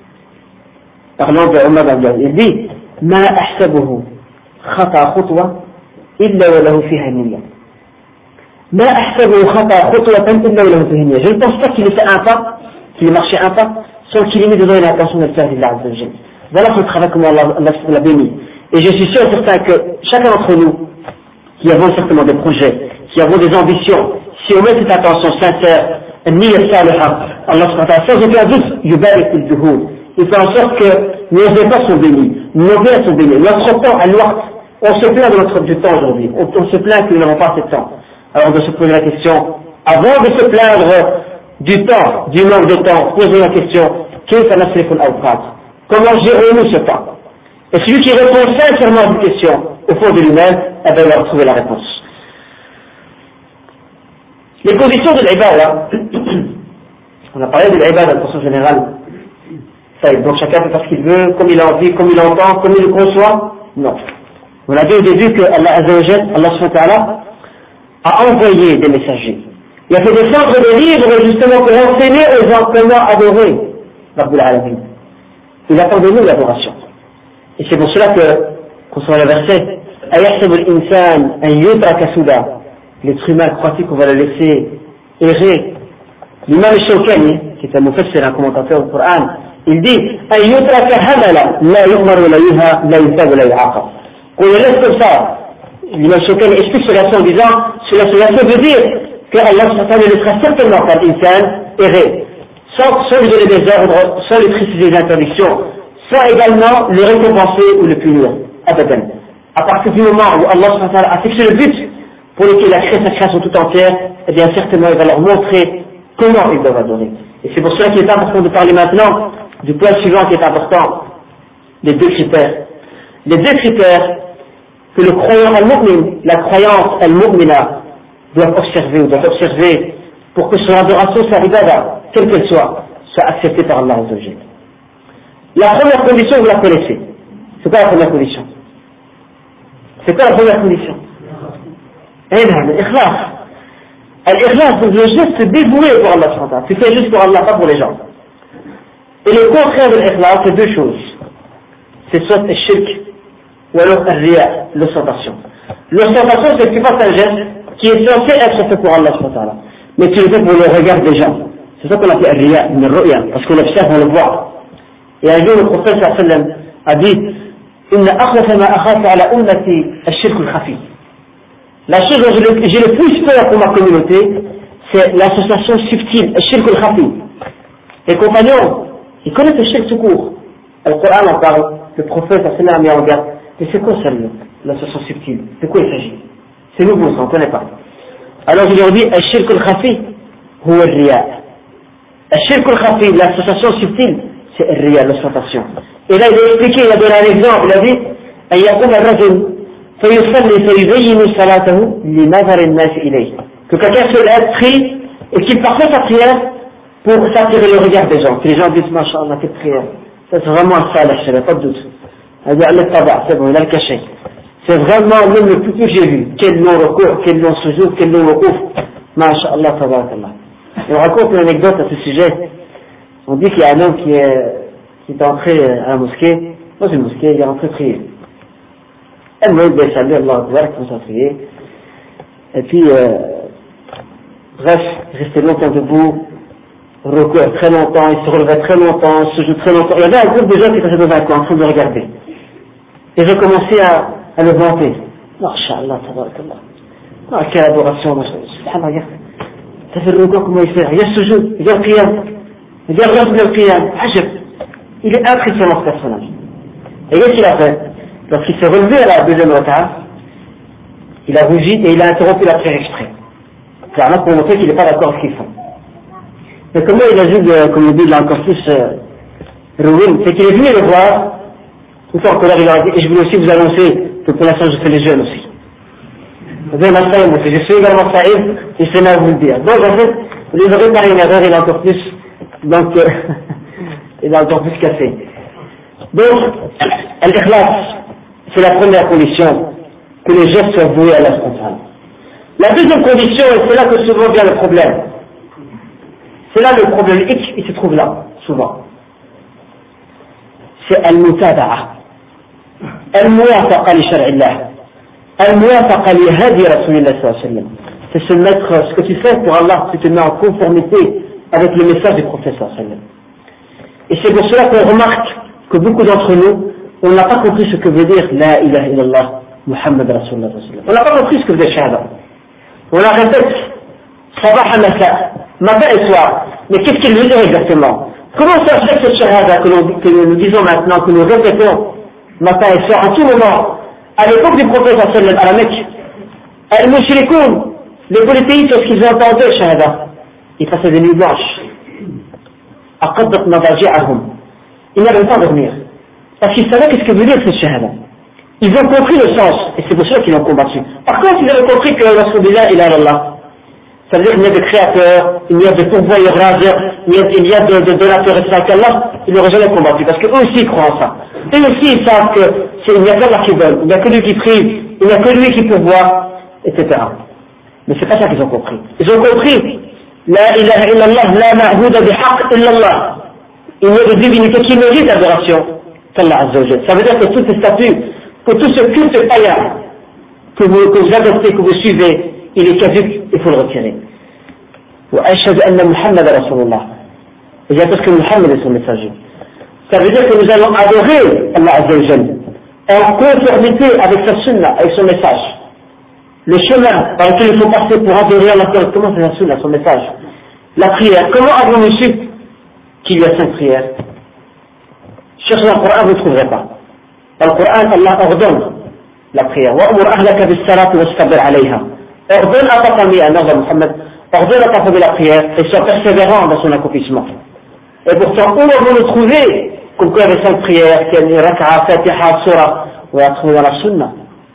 Parlant de Omar ibn Abdelaziz, il dit ما أحسبه خطأ خطوة إلا وله فيها نية. ما أحسبه خطأ خطوة إلا وله فيها نية. Je ne pense pas qu'il ait fait un pas, qu'il ait marché un pas, sans qu'il ait mis dedans l'intention de le faire d'Allah Azza wa Jalla. Voilà son travail, comment Allah l'a béni. Et je suis sûr et certain que chacun d'entre nous, qui avons certainement des projets, qui avons des ambitions, si on met cette attention sincère, Allah sans aucun doute, il fait en sorte que nos efforts sont bénis, nos biens sont bénis, notre temps, on se plaint du temps aujourd'hui, on se plaint que nous n'avons pas assez de temps. Alors on doit se poser la question, avant de se plaindre du temps, du manque de temps, posez la question, comment gérons-nous ce temps? Et celui qui répond sincèrement à cette question, au fond de lui-même, eh bien, il va retrouver la réponse. Les conditions de l'ibada, on a parlé de l'ibada de façon générale. Donc chacun peut faire ce qu'il veut, comme il a envie, comme il entend, comme il le conçoit. Non. On a dit au début que Allah Azza wa Jalla, Allah subhanahu wa ta'ala, a envoyé des messagers. Il a fait des centres de livres justement pour enseigner aux gens comment adorer Rabbul Alamin. Il attend de nous l'adoration. Et c'est pour cela que, concernant le verset, أَيَحْسَبُ الْإِنسَانَ أَنْ يُتْرَكَ سُدًى. L'être humain croit-il qu'on va le laisser errer? L'imam al-Shawkani, qui est un mufassir, un commentateur du Coran, il dit أَنْ يُتْرَكَ هَمَلًا لَا يُؤْمَرُ وَلَا يُنْهَى لَا يُنْتَهَ وَلَا يُعَاقَبُ. Qu'on le laisse comme ça. L'imam al-Shawkani explique ce verset en disant cela veut dire que Allah ne laissera certainement pas l'insan errer, sans lui donner des ordres, sans lui préciser des interdictions, sans également le récompenser ou le punir. Abadan. À partir du moment où Allah a fixé le but pour lequel il a créé sa création tout entière, eh bien certainement il va leur montrer comment ils doivent adorer. Et c'est pour cela qu'il est important de parler maintenant du point suivant qui est important, les deux critères. Les deux critères que le croyant al-mu'min, la croyance al-mu'mina, doit observer pour que son adoration, sa ibada, quelle qu'elle soit acceptée par Allah Azza wa Jalla. La première condition, vous la connaissez. C'est quoi la première condition? C'est quoi la première condition? L'ikhlas. L'ikhlas, c'est le geste dévoué pour Allah subhanahu wa ta'ala. Tu fais juste pour Allah, pas pour les gens. Et le contraire de l'ikhlas, c'est deux choses. C'est soit le shirk, ou alors al-riya, l'ostentation. L'ostentation, c'est que tu fasses un geste qui est censé être fait pour Allah subhanahu wa ta'ala. Mais tu le fais pour le regard des gens. C'est ça qu'on appelle al-riya, al-ru'ya, parce qu'on observe, on le voit. Et un jour, le prophète sallallahu alayhi wa sallam a dit إن أخوف ما أخاف على أمتي الشرك الخفي. La chose dont j'ai le plus peur pour ma communauté, c'est l'association subtile, le shirk al-khafi. Les compagnons, ils connaissent le shirk tout court. Le Coran en parle, le prophète a mis en garde. Mais c'est quoi ça, l'association subtile? De quoi il s'agit? C'est nouveau, ça, on ne connaît pas. Alors je leur dis, le shirk al-khafi, c'est le riya. Le shirk al-khafi, l'association subtile, c'est le riya, l'ostentation. Et là, il a expliqué, il a donné un exemple, il a dit, أن يقوم الرجل فيصلي فيبين صلاته لنظر الناس إليه. Que quelqu'un se lève, prie, et qu'il parfaite sa prière pour s'attirer le regard des gens. Que les gens disent, Masha'Allah, quelle prière. Ça, c'est vraiment un salih, il n'y a pas de doute. Il dit, Allah tabac, c'est bon, il a le caché. C'est vraiment l'homme le plus que j'ai vu. Quel long recours, quel long sujoud, quel long recours. Masha'Allah, tabarakallah. Et on raconte une anecdote à ce sujet. On dit qu'il y a un homme qui est entré à la mosquée, dans une mosquée, il est rentré prier. المهم بيصلي الله أكبر concentré et puis bref rester longtemps debout, recours très longtemps, il se relevait très longtemps, se joue très longtemps. Il y avait un groupe de gens qui étaient dans un coin en train de regarder et je commençais à le vanter. Masha'Allah, tabarakallah. Ah, quelle adoration, subhanallah, regarde. T'as fait le recours, comment il fait? Regarde ce jeu, regarde le qiyam. Regarde le qiyam. Ajab. Il est impressionnant ce personnage. Et qu'est-ce qu'il a fait? Lorsqu'il s'est relevé à la deuxième raka'a, il a rougi et il a interrompu la prière exprès. Clairement pour montrer qu'il n'est pas d'accord avec ce qu'ils font. Mais comment il a vu, comme on dit, il a encore plus ruine, c'est qu'il est venu le voir, une fois en colère, il leur a dit, et je voulais aussi vous annoncer que pour l'instant je fais les jeûnes aussi. Je suis également saïd, et c'est là vous le dire. Donc en fait, vous les aurez par une erreur, il a encore plus, donc il a encore plus cassé. Donc, l'ikhlas, c'est la première condition, que les gestes soient voués à la spontanéité. La deuxième condition, et c'est là que souvent vient le problème, c'est là le problème, il se trouve là, souvent. C'est al-mutaba'a, al-muwafaqa li shar'illah, al-muwafaqa li hadi rasulillah sallallahu alayhi wa sallam. C'est se mettre, ce que tu fais pour Allah, tu te mets en conformité avec le message du prophète sallallahu alayhi wa sallam. Et c'est pour cela qu'on remarque que beaucoup d'entre nous, on n'a pas compris ce que veut dire La ilaha illallah, Muhammad Rasulullah. On n'a pas compris ce que veut dire Shahada. On la répète, Sabah Masa, matin et soir. Mais qu'est-ce qu'il veut dire exactement? Comment ça se fait cette Shahada que nous disons maintenant, que nous répétons matin et soir, en tout moment? À l'époque du prophète sallallahu à la Mecque, al-mushrikoun, les polythéistes, lorsqu'ils entendaient Shahada, ils passaient des nuits blanches. Aqaddat madaji'ahum. Ils n'arrivent pas à dormir. Parce qu'ils savaient qu'est-ce que veut dire cette shahada. Ils ont compris le sens, et c'est pour cela qu'ils l'ont combattu. Par contre, ils avaient compris que Rasulullah il est Allah. Ça veut dire qu'il y a de créateurs, il y a de pourvoyeurs rageurs, il y a de donateurs et ça qu'Allah, ils n'auraient jamais combattu. Parce qu'eux aussi ils croient en ça. Eux aussi ils savent qu'il n'y a qu'Allah qui donne, il n'y a que lui qui prie, il n'y a que lui qui pourvoit, etc. Mais c'est pas ça qu'ils ont compris. Ils ont compris La ilaha illallah, la ma'bouda bihaq illallah. Il n'y a de divinité qui mérite l'adoration qu'Allah Azza wa Jalla. Ça veut dire que tous ces statuts, que tout ce culte païen que vous adoptez, que vous suivez, il est caduc, il faut le retirer. Wa ashhadu anna Muhammad Rasulullah. Et j'atteste que Muhammad est son messager. Ça veut dire que nous allons adorer Allah Azza wa Jalla en conformité avec sa sunna, avec son message. Le chemin par lequel il faut passer pour adorer Allah, comment c'est la sunna, son message. La prière. Comment avons-nous su qu'il y a 5 prières? Cherchez dans le Coran, vous ne trouverez pas. Dans le Coran, Allah ordonne la prière. وَأْمُرْ أَهْلَكَ بِالصَّلَاةِ وَاسْتَبِرْ عَلَيْهَا. Ordonne à ta famille, à Nabi Muhammad, ordonne à ta famille la prière et sois persévérant dans son accomplissement. Et pourtant, où avons-nous trouvé comme quoi il y avait 5 prières, qu'il y a raka'a, fatiha, surah? On va trouver dans la sunna.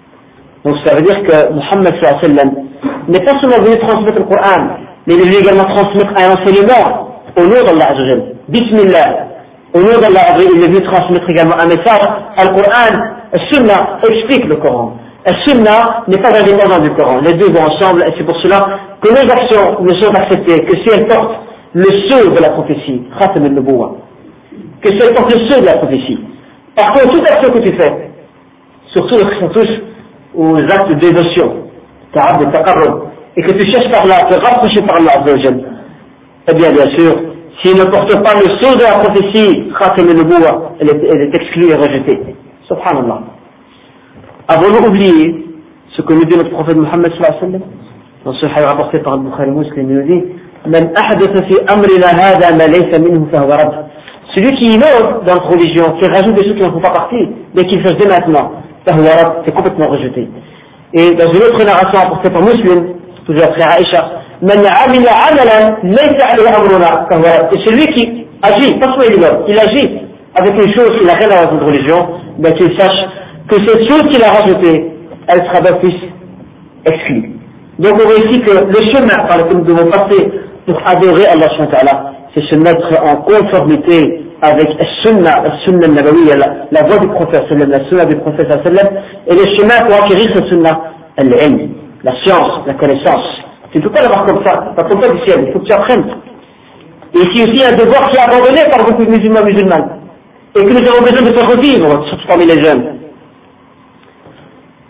Donc ça veut dire que Muhammad sallallahu alayhi wa sallam n'est pas seulement venu transmettre le Coran, mais il est venu également transmettre un enseignement au nom d'Allah Azza wa Jalla. Bismillah. Au nom d'Allah Azza wa Jalla, il est venu transmettre également un message. Al-Coran, Al-Sunnah explique le Coran. Al-Sunnah n'est pas indépendant du Coran. Les deux vont ensemble et c'est pour cela que nos actions ne sont acceptées que si elles portent le sceau de la prophétie. Khatam al-Nubuwah. Que si elles portent le sceau de la prophétie. Par contre, toute action que tu fais, surtout lorsque ça touche aux actes de dévotion, ta'ab de taqarrub, et que tu cherches par là à te rapprocher par Allah Azza wa Jalla, eh bien sûr, s'il ne porte pas le sceau de la prophétie, Khatam al-Nubuwah, elle est exclue et rejetée. Subhanallah. Avons-nous oublié ce que nous dit notre prophète Muhammad sallallahu alayhi wa sallam dans ce hadith rapporté par Al-Bukhari Muslim? Il nous dit Man ahdatha fi amrina hadha ma laysa minhu fahuwa radd. Celui qui innove dans notre religion, qui rajoute des choses qui n'en font pas partie, mais qui le fait dès maintenant, fahuwa radd, c'est complètement rejeté. Et dans une autre narration apportée par Muslim, toujours après Aïcha, Man amila amalan laysa alayhi amruna fahuwa radd. Et celui qui agit, pas seulement il innove, il agit avec une chose qui n'a rien à voir avec notre religion, ben qu'il sache que cette chose qu'il a rajoutée, elle sera d'office exclue. Donc on voit ici que le chemin par lequel nous devons passer pour adorer Allah subhanahu wa ta'ala, c'est se mettre en conformité avec Sunnah Nabawiyya, la voie du prophète, la Sunnah du prophète, et le chemin pour acquérir cette Sunnah, l'ilm, la science, la connaissance. Tu ne peux pas l'avoir comme ça, pas comme ça du ciel, il faut que tu apprennes. Et ici aussi un devoir qui est abandonné par beaucoup de musulmans, et que nous avons besoin de faire revivre, surtout parmi les jeunes.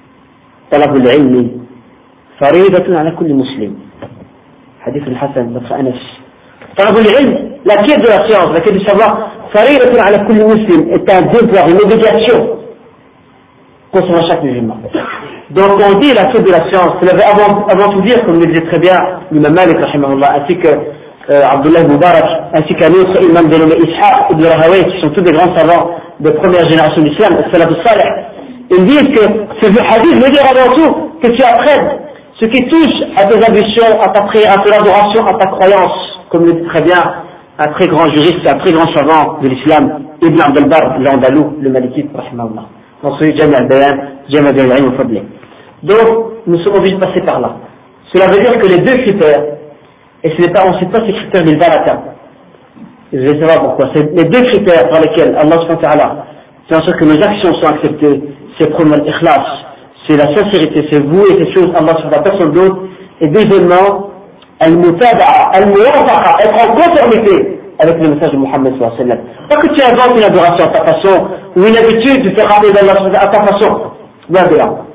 طلب العلم فريضة على كل مسلم. حديث الحسن بن أنس. طلب العلم, la quête de la science, la quête du savoir, فريضة على كل مسلم, est un devoir, une obligation concernant chaque musulman. Donc on dit la quête de la science, c'est avant tout dire, comme le disait très bien l'imam Malik rahimahullah, ainsi que Abdullah Mubarak, ainsi qu'un autre imam dénommé Ishaq ibn Rahawayh, qui sont tous des grands savants de première génération d'islam, al-Salaf al-Salih. Ils disent que ce hadith veut dire avant tout que tu apprennes ce qui touche à tes ambitions, à ta prière, à ton adoration, à ta croyance, comme le dit très bien un très grand juriste, un très grand savant de l'islam, Ibn Abd al-Barr, l'Andalou, le Malikite, rahimahullah. Dans celui Jami' al-Bayan, Jami' al-Ilm al-Fadli. Donc, nous sommes obligés de passer par là. Cela veut dire que les deux critères, et ce n'est pas, on ne cite pas ces critères du baraka. Je vais savoir pourquoi. C'est les deux critères par lesquels Allah subhanahu wa ta'ala fait en sorte que nos actions soient acceptées. C'est premièrement l'ikhlas, c'est la sincérité, c'est vouer ces choses à Allah sur la personne d'autre. Et deuxièmement, al-mutaba'a, al-muwafaqa, être en conformité avec le message de Muhammad sallallahu alayhi wa sallam. Pas que tu inventes une adoration à ta façon, ou une habitude de faire rappeler d'Allah à ta façon. Loin de là.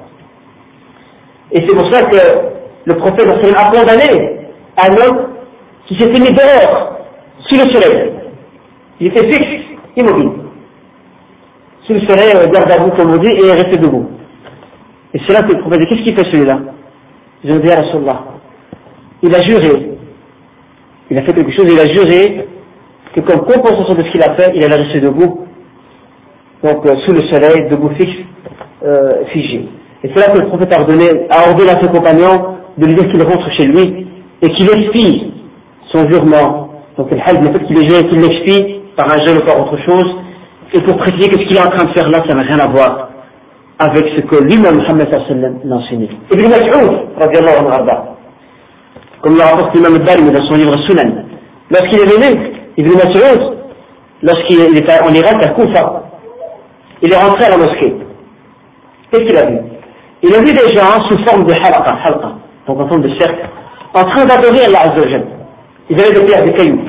Et c'est pour ça que le prophète sallallahu alayhi wa sallam a condamné un homme qui s'était mis dehors, sous le soleil. Il était fixe, immobile. Sous le soleil, garde à vous comme on dit, et il est resté debout. Et c'est là que le prophète dit, qu'est-ce qu'il fait celui-là? Ils ont dit à Rasulallah, il a juré, il a fait quelque chose, il a juré que comme compensation de ce qu'il a fait, il allait rester debout, donc sous le soleil, debout fixe, figé. Et c'est là que le prophète a ordonné à ses compagnons de lui dire qu'il rentre chez lui et qu'il expie son jurement. Donc le fait qu'il ait juré et qu'il l'expie par un jeûne ou par autre chose, et pour préciser que ce qu'il est en train de faire là, ça n'a rien à voir avec ce que lui-même Muhammad sallallahu alayhi wa sallam l'a enseigné. Ibn Mas'ud, radiallahu anhu, comme le rapporte l'imam al-Darimi dans son livre Sunan, lorsqu'il est venu, Ibn Mas'ud, lorsqu'il était en Irak, à Koufa, il est rentré à la mosquée. Qu'est-ce qu'il a vu? Il a vu des gens sous forme de halqa, donc en forme de cercle, en train d'adorer Allah Azza wa Jalla. Ils avaient des pierres, des cailloux.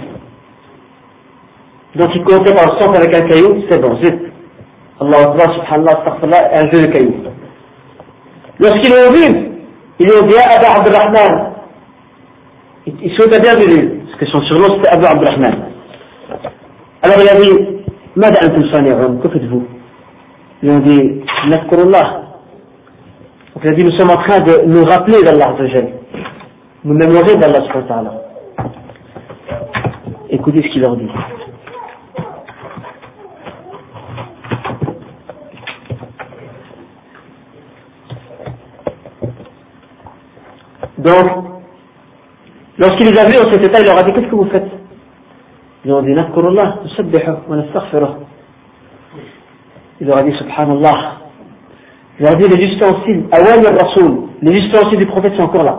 Donc il comptait par le sens avec un caillou, c'est bon, zut. Allah Akbar, subhanallah, astaghfirullah, un jeu de cailloux. Lorsqu'ils l'ont vu, ils lui ont dit Abu Abdurrahman. Il souhaitait bien bienvenue, parce que son surnom c'était Abu Abdurrahman. Alors il a dit Mada antum sani'un, que faites-vous? Ils ont dit Nadhkurullah. Donc il a dit nous sommes en train de nous rappeler d'Allah Azza wa Jalla, nous mémorer d'Allah subhanahu wa ta'ala. Écoutez ce qu'il leur dit. Donc, lorsqu'il les a vus en cet état, il leur a dit, qu'est-ce que vous faites? Ils ont dit, Nadhkurullah, nusabbihu wa nastaghfiruh. Il leur a dit, subhanallah. Il leur a dit, les ustensiles, awal al-rasoul, les ustensiles du prophète sont encore là.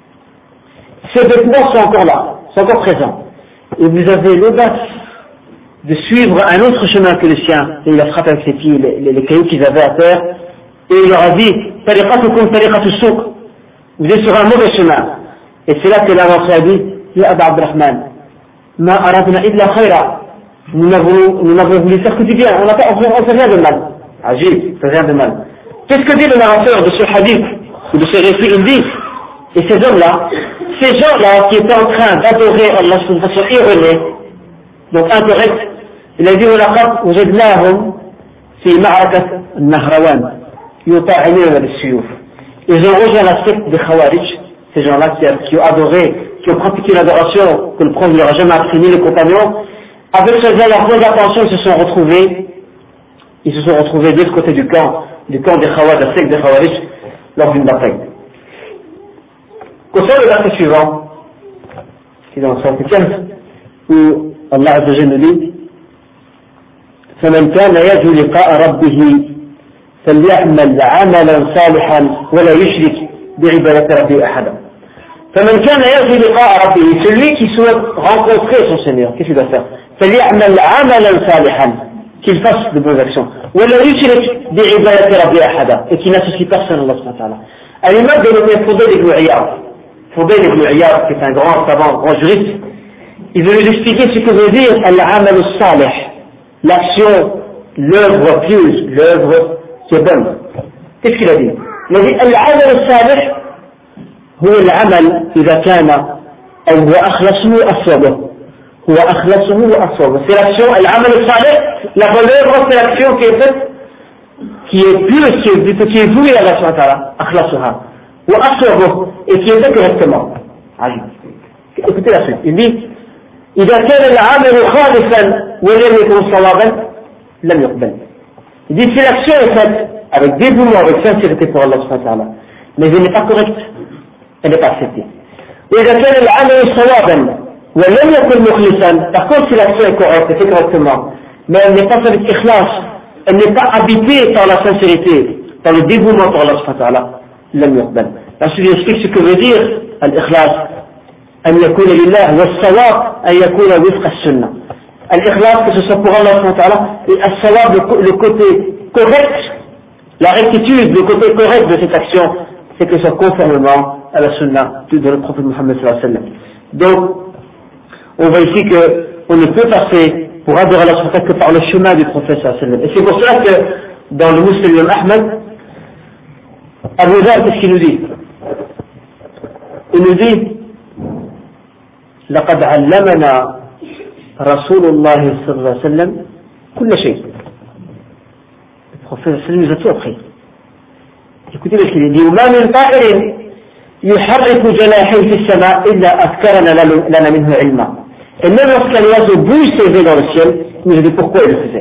Ces vêtements sont encore là, sont encore présents. Et vous avez l'audace de suivre un autre chemin que le sien. Et il a frappé avec ses pieds les cailloux qu'ils avaient à terre. Et il leur a dit, tariqatukum tariqatu souq. Vous êtes sur un mauvais chemin. Et c'est là que l'avancé a dit, Ya Abu Abdurrahman, ma aradna illa khayra. Nous n'avons voulu faire que du bien. On fait rien de mal. Agib, fait rien de mal. Qu'est-ce que dit le narrateur de ce hadith, ou de ce récit? Il dit, et ces hommes-là, ces gens-là qui étaient en train d'adorer Allah d'une façon erronée, donc incorrecte, il a dit, وَلَقَدْ وَجَدْنَاهُمْ فِي مَعْرَكَةِ النَّهْرَوَانِ يُطَاعِنُونَ بِالسُّيُوفِ. Ils ont rejoint la secte des Khawarij, ces gens-là qui ont adoré, qui ont pratiqué l'adoration que le prophète ne leur a jamais appris, ni les compagnons. Avec ce leur bonne attention, ils se sont retrouvés de l'autre côté du camp des Khawarij, la secte des Khawarij, lors d'une bataille. Concernant le verset suivant, qui est dans le Sourate Al-Kahf, où Allah Azza wa Jalla dit فمن كان يرجو لقاء ربه فليعمل عملا صالحا ولا يشرك بعبادة ربه أحدا. فمن كان يرجو لقاء ربه, celui qui souhaite rencontrer son Seigneur, qu'est-ce qu'il doit faire? فليعمل عملا صالحا, qu'il fasse de bonnes actions, ولا يشرك بعبادة ربه أحدا, et qu'il n'associe personne à Allah subhanahu wa ta'ala. Un imam dénommé Fudayl ibn Iyad, Fudayl ibn Iyad, qui est un grand savant, grand juriste, il veut nous expliquer ce que veut dire al-amal al-salih, l'action, l'œuvre pieuse, l'œuvre qui est bonne. Qu'est-ce qu'il a dit? العمل الصالح هو العمل إذا كان أو هو أخلصه وأصوبه هو أخلصه وأصوبه. C'est l'action, العمل الصالح, la bonne œuvre, c'est l'action qui est faite, qui est pure, qui est vouée à Allah subhanahu wa ta'ala, أخلصها وأصوبه, et qui est faite correctement. Écoutez la suite, il dit إذا كان العمل خالصا ولم يكن صوابا لم يقبل. Il dit si l'action est faite avec dévouement, avec sincérité pour Allah subhanahu wa ta'ala, mais elle n'est pas correcte, elle n'est pas acceptée. وإذا كان العمل صوابا ولم يكن مخلصا, par contre si l'action est correcte, c'est correctement, mais elle n'est pas avec ikhlas, elle n'est pas habitée par la sincérité, par le dévouement pour Allah subhanahu wa ta'ala, لم يقبل. Ensuite il explique ce que veut dire الإخلاص, أن يكون لله والصواب أن يكون وفق السنة. الإخلاص que ce soit pour Allah subhanahu wa ta'ala, et الصواب le côté correct, la rectitude, le côté correct de cette action, c'est que ce soit conformément à la sunna de notre prophète Muhammad sallallahu alayhi wa sallam. Donc, on voit ici qu'on ne peut passer pour adorer Allah subhanahu wa ta'ala que par le chemin du prophète sallallahu alayhi wa sallam. Et c'est pour cela que dans le Muslim Ahmed, Abu Dhar, qu'est-ce qu'il nous dit? Il nous dit لقد علمنا رسول الله صلى الله عليه وسلم كل شيء. Le prophète sallallahu alayhi wa sallam nous a tout appris. Écoutez ce qu'il dit, وما من طائر يحرك جناحيه في السماء إلا أذكرنا لنا منه علما. Et même lorsqu'un oiseau bouge ses ailes dans le ciel, il nous dit pourquoi il le faisait.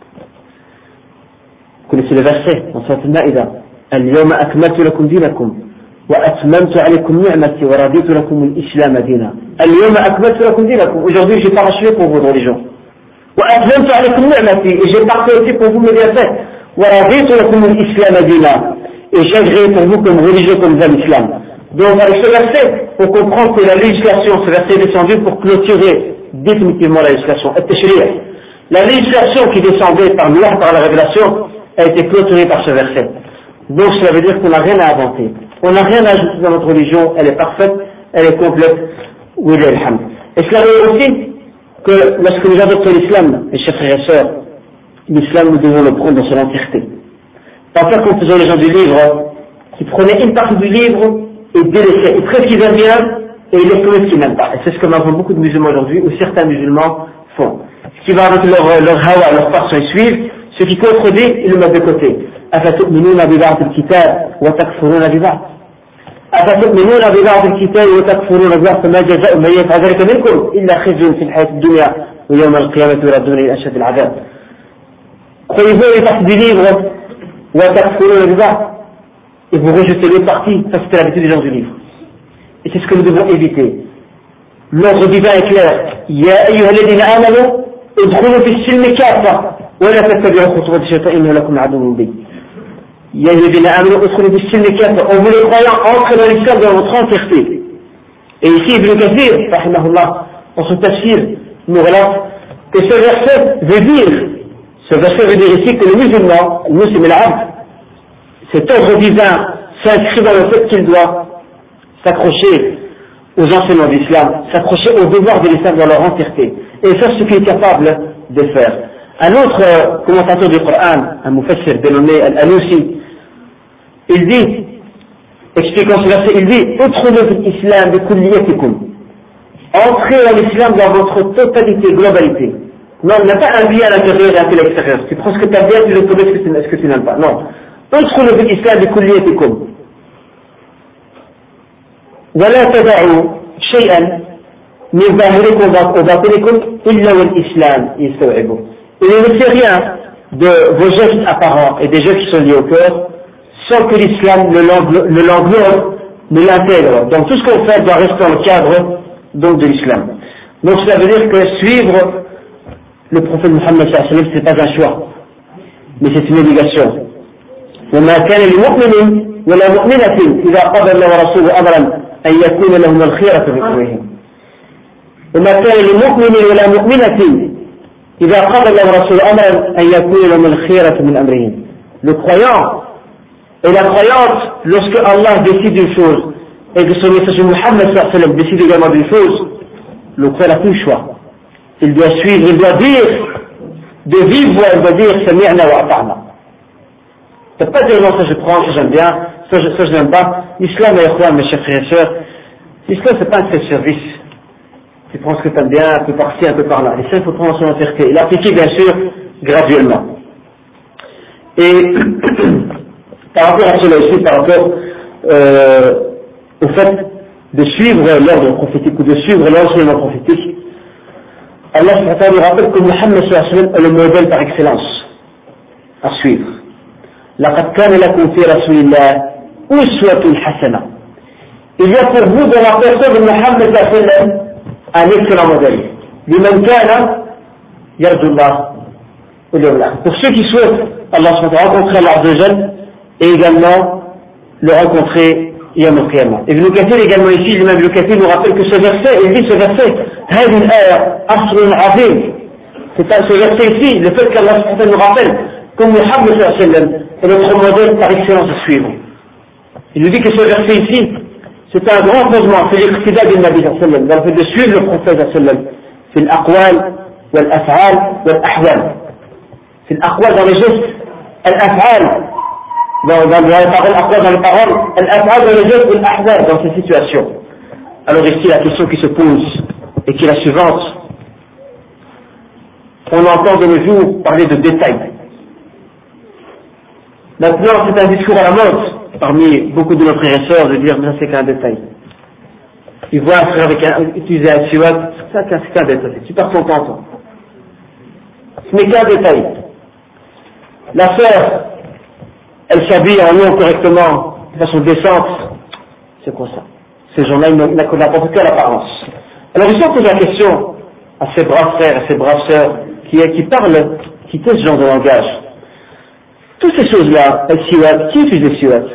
Vous connaissez le verset dans Sourate Al-Maïda, اليوم أكملت لكم دينكم وأتممت عليكم نعمتي ورضيت لكم الإسلام دينا. اليوم أكملت لكم دينكم. Aujourd'hui j'ai parachevé pour votre religion. وأتممت عليكم نعمتي, et j'ai parfait pour vous mes bienfaits. ورضيت لكم الإسلام دينا. Et j'ai agréé pour vous comme religion comme l'islam. Donc avec ce verset, on comprend que la législation, ce verset est descendu pour clôturer définitivement la législation. La législation qui descendait par l'ordre, par la révélation, a été clôturée par ce verset. Donc cela veut dire qu'on n'a rien à inventer. On n'a rien à ajouter dans notre religion, elle est parfaite, elle est complète. Oui, alhamd. Et cela veut dire aussi que lorsque nous adoptons l'islam, mes chers frères et sœurs, l'islam nous devons le prendre dans son entièreté. Parfois, quand nous faisons les gens du livre, qui prenaient une partie du livre et délaissaient, ils prennent ce qu'ils aiment bien et ils laissent tomber ce qu'ils n'aiment pas. Et c'est ce que maintenant beaucoup de musulmans aujourd'hui, ou certains musulmans font. Ce qui va avec leur hawa, leur passion, ils suivent, ce qui contredit, ils le mettent de côté. أفتؤمنون ببعض الكتاب وتكفرون ببعض أفتؤمنون ببعض الكتاب وتكفرون ببعض فما جزاء من يفعل ذلك منكم إلا خزي في الحياة الدنيا ويوم القيامة يردون إلى أشد العذاب. Croyez-vous les parties du livre وتكفرون ببعض, et vous rejetez les parties, ça c'était l'habitude des gens du livre. Et c'est ce que nous devons éviter. L'ordre divin est clair. يا أيها الذين آمنوا ادخلوا في السلم كافة ولا تتبعوا خطوات الشيطان إنه لكم عدو مبين. يا أيها الذين آمنوا ادخلوا في السلم كافة. On vous les croyants, entrez dans l'islam dans votre entièreté. Et ici Ibn Kathir, rahimahullah, dans son tafsir, nous relate que ce verset veut dire ici que le musulman, le muslim et l'abd, cet ordre divin s'inscrit dans le fait qu'il doit s'accrocher aux enseignements de l'islam, s'accrocher aux devoirs de l'islam dans leur entièreté, et faire ce qu'il est capable de faire. Un autre commentateur du Coran, un mufassir dénommé Al-Anusi, il dit, expliquant ce verset, il dit, udkhulu fil islam bi kulliyatikum. Entrez dans l'islam dans votre totalité, globalité. Non, il n'y a pas un billet à l'intérieur et un billet à l'extérieur. Tu prends ce que tu as bien, tu le connais ce que tu n'aimes pas. Non. ادخلوا في الإسلام بكليتكم ولا تدعوا شيئا من ظاهركم وباطنكم إلا والإسلام يستوعبه. Et ne laissez rien de vos gestes apparents et des gestes qui sont liés au cœur sans que l'islam ne l'englobe, ne l'intègre. Donc tout ce qu'on fait doit rester dans le cadre donc, de l'islam. Donc cela veut dire que suivre le prophète Muhammad sallallahu alayhi wa sallam, ce n'est pas un choix, mais c'est une obligation. وما كان لمؤمن ولا مؤمنة إذا قضى الله ورسوله أمرا أن يكون لهم الخيرة من أمرهم. وما كان لمؤمن ولا مؤمنة إذا قضى الله ورسوله أمرا أن يكون لهم الخيرة من أمرهم. Le croyant et la croyante, lorsque Allah décide une chose et que son messager Muhammad sallallahu alayhi wa sallam décide également d'une chose, le croyant n'a plus le choix. Il doit suivre, il doit dire de vive voix, il doit dire Sami'na wa ata'na. C'est pas dire non, ça je prends, ça j'aime bien, ça je n'aime pas. L'islam, mes chers frères et sœurs, l'islam c'est pas un self-service. Tu prends ce que tu aimes bien, un peu par-ci, un peu par-là. L'islam, il faut prendre son entièreté. Et l'appliquer, bien sûr, graduellement. Et par rapport à cela aussi, par rapport au fait de suivre l'ordre prophétique ou de suivre l'enseignement prophétique, Allah nous rappelle que Muhammad est le modèle par excellence à suivre. لقد كان لكم في رسول الله أسوة حسنة. Il y a pour vous dans la personne de Muhammad un excellent modèle. لمن كان يرجو الله واليوم الآخر. Pour ceux qui souhaitent Allah rencontrer Allah et également le rencontrer Yom al-Qiyamah. Ibn Kathir également ici, l'imam Ibn Kathir nous rappelle que ce verset, il dit ce verset, هذه الآية أصل عظيم. C'est ce verset ici, le fait qu'Allah nous rappelle que Muhammad est notre modèle par excellence à suivre. Il nous dit que ce verset ici, c'est un grand fondement, c'est l'iqtida bin Nabi sallallahu alayhi wa sallam, dans le fait de suivre le prophète sallallahu alayhi wa sallam, في الأقوال والأفعال والأحوال. في الأقوال dans les gestes, الأفعال dans les paroles, الأفعال dans les gestes, والأحوال dans ces situations. Alors ici la question qui se pose et qui est la suivante. On entend de nos jours parler de détails. Maintenant c'est un discours à la mode parmi beaucoup de nos frères et sœurs de dire mais ça c'est qu'un détail. Ils voient un frère utiliser un siwak, ça c'est qu'un détail, tu perds ton temps. Ce n'est qu'un détail. La sœur, elle s'habille en lion correctement, de façon décente, c'est quoi ça? Ces gens-là, ils n'apportent qu'à l'apparence. Alors ils ont posé la question à ces braves frères, à ces braves sœurs qui parlent, qui testent ce genre de langage. Toutes ces choses-là, le siwak, qui utilise le siwak?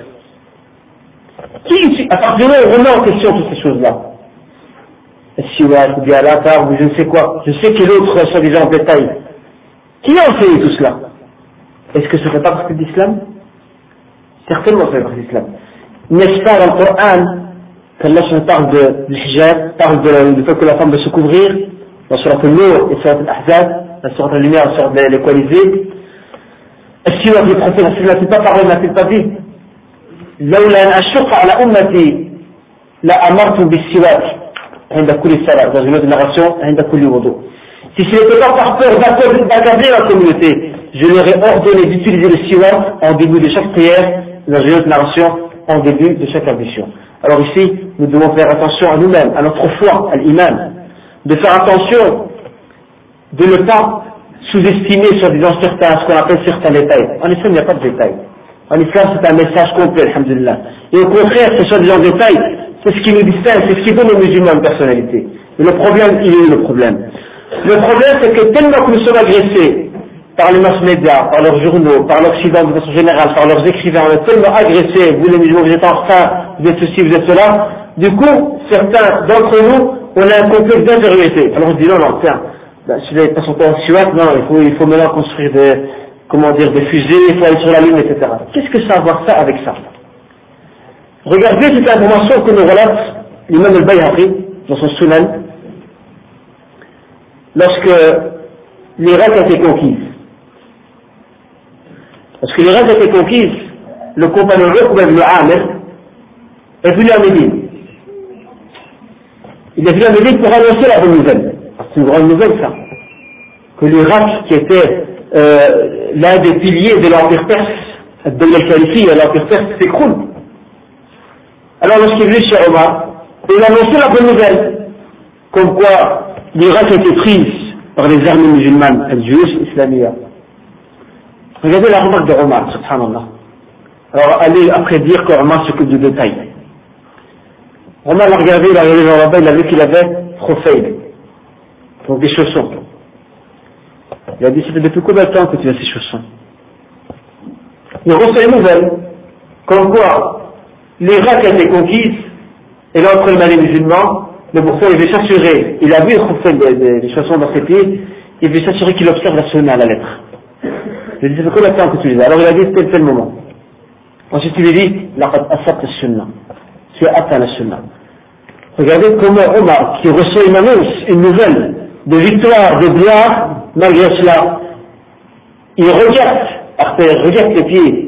À partir de là, on remet en question toutes ces choses-là. Le siwak, ou bien la barbe, ou je ne sais quoi. Je sais que l'autre, soi-disant en détail. Qui a enseigné tout cela? Est-ce que ce fait pas partie de l'islam? Certainement ça fait partie de l'islam. N'est-ce pas dans le Coran qu'Allah parle de l'hijab, parle du fait que la femme doit se couvrir, dans Surat al-Nur et Surat al-Ahzab, la Surat al-Lumière, la Surat l'équalisée. Est-ce que le prophète n'a-t-il pas parlé, n'a-t-il pas dit لولا أن أشق على أمتي لأمرتم بالسواك عند كل صلاة. Dans une autre narration, عند كل وضوء. Si ce n'était pas par peur d'accabler la communauté, je leur ai ordonné d'utiliser le siwak en début de chaque prière, dans une autre narration, en début de chaque ablution. Alors ici, nous devons faire attention à nous-mêmes, à notre foi, à l'imam, de faire attention de ne pas sous-estimer, soi-disant, ce qu'on appelle certains détails. En islam, il n'y a pas de détails. En islam, c'est un message complet, alhamdulillah. Et au contraire, ces soi-disant détails, c'est ce qui nous distingue, c'est ce qui donne aux musulmans une personnalité. Et le problème, il est où le problème? Le problème, c'est que tellement que nous sommes agressés par les mass médias, par leurs journaux, par l'Occident de façon générale, par leurs écrivains, on est tellement agressés, vous les musulmans, vous êtes en retard, vous êtes ceci, vous êtes cela. Du coup, certains d'entre nous, on a un complexe d'infériorité. Alors on se dit non, tiens, celui-là il passe encore en siwak, non, il faut maintenant construire des fusées, il faut aller sur la lune, etc. Qu'est-ce que ça a à voir ça avec ça? Regardez cette information que nous relate l'imam al-Bayhaqi dans son Sunan, lorsque l'Irak a été conquise. Lorsque l'Irak a été conquise, le compagnon Uqba ibn Amir est venu à Médine. Il est venu à Médine pour annoncer la bonne nouvelle. C'est une grande nouvelle ça. Que l'Irak, qui était l'un des piliers de l'Empire perse, de l'Empire perse s'écroule. Alors lorsqu'il est venu chez Omar, il a annoncé la bonne nouvelle, comme quoi l'Irak a été prise par les armées musulmanes, al-Juyush islamiyya. Regardez la remarque de Omar, subhanallah. Alors allez après dire qu'Omar s'occupe de détails. Omar l'a regardé, il a regardé dans là-bas, il a vu qu'il avait Khufayl, donc des chaussons. Il a dit, ça fait depuis combien de temps que tu as ces chaussons? Il reçoit une nouvelle, comme quoi l'Irak a été conquise, et là entre les musulmans, le bourgeois il veut s'assurer, il a vu les chaussons dans ses pieds, il veut s'assurer qu'il observe la sunna à la lettre. Il lui dit, ça fait combien de temps que tu les as? Alors il a dit, c'était tel moment. Ensuite il lui dit, laqad asabta sunna. Tu as atteint la sunna. Regardez comment Omar, qui reçoit une annonce, une nouvelle de victoire, de gloire, malgré cela, il regarde par terre, regarde les pieds,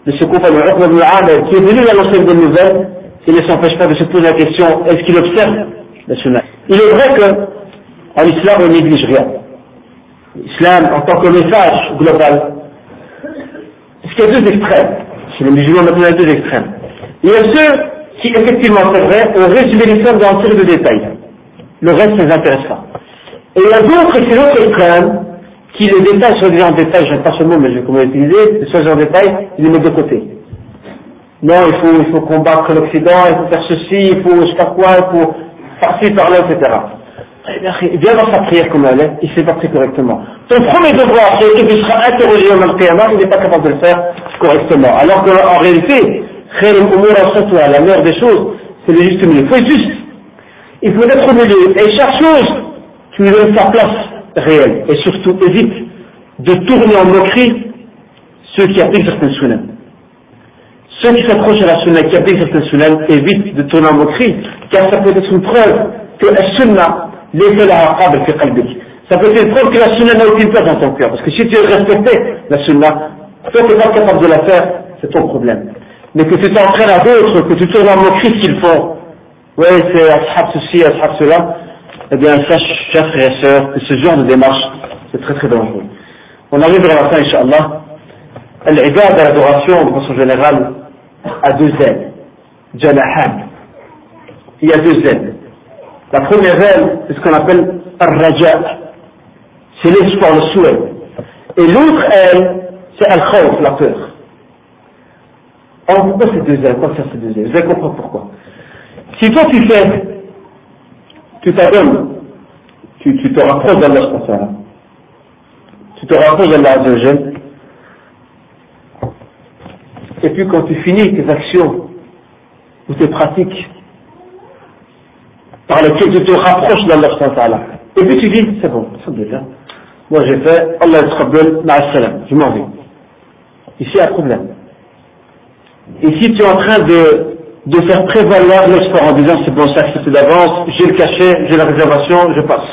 de ce compagnon Uqba ibn Amir qui est venu l'annoncer une bonne nouvelle, il ne s'empêche pas de se poser la question, est-ce qu'il observe la sunna? Il est vrai qu'en islam on néglige rien. L'islam en tant que message global, parce qu'il y a deux extrêmes. Chez les musulmans maintenant il y a deux extrêmes. Il y a ceux qui effectivement c'est vrai, ont résumé l'islam dans une série de détails. Le reste ne les intéresse pas. Et il y a d'autres, et c'est l'autre extrême, qui les détails, soit déjà en détail, j'aime pas ce mot, mais je vais comment l'utiliser, soit en détail, ils les mettent de côté. Non, il faut combattre l'Occident, il faut faire ceci, il faut je sais pas quoi, il faut par-ci, par-là, etc. Viens dans sa prière comme elle est, il s'est pas pris correctement. Ton premier devoir, c'est que tu seras interrogé au Al-Qiyamah, il n'est pas capable de le faire correctement. Alors qu'en réalité, la meilleure des choses, c'est le juste milieu. Il faut être juste. Il faut être au milieu. Et chaque chose, tu lui donnes sa place réelle. Et surtout, évite de tourner en moquerie ceux qui appliquent certaines sunnahs. Ceux qui s'approchent à la sunnah, qui appliquent certaines sunnahs, évite de tourner en moquerie, car ça peut être une preuve que la sunnah, ça peut être une preuve que la sunna n'a aucune place dans ton cœur. Parce que si tu respectais la sunna, toi tu n'es pas capable de la faire, c'est ton problème. Mais que tu t'entraînes à d'autres, que tu tournes en moquerie ce qu'ils font, ouais c'est ashab ceci, ashab cela, eh bien sache, chers frères et sœurs, que ce genre de démarche, c'est très très dangereux. On arrive vers la fin, Inch'Allah. L'ibad à l'adoration, de façon générale, a deux ailes. Janahan. Il y a deux ailes. La première aile, c'est ce qu'on appelle Ar-Raja, c'est l'espoir, le souhait. Et l'autre aile, c'est Al-Khawf, la peur. Alors pourquoi ces deux ailes? Pourquoi faire ces deux ailes? Vous allez comprendre pourquoi. Si toi tu t'adonnes, tu te rapproches d'Allah, tu te rapproches d'Allah Azzawajal, et puis quand tu finis tes actions ou tes pratiques, par lesquels tu te rapproches d'Allah, et puis tu dis, c'est bon, alhamdulillah, moi j'ai fait, Allah yatqabbal, ma'as-salam, je m'en vais. Ici il y a un problème. Ici tu es en train de faire prévaloir l'espoir en disant, c'est bon, ça accepté d'avance, j'ai le cachet, j'ai la réservation, je passe.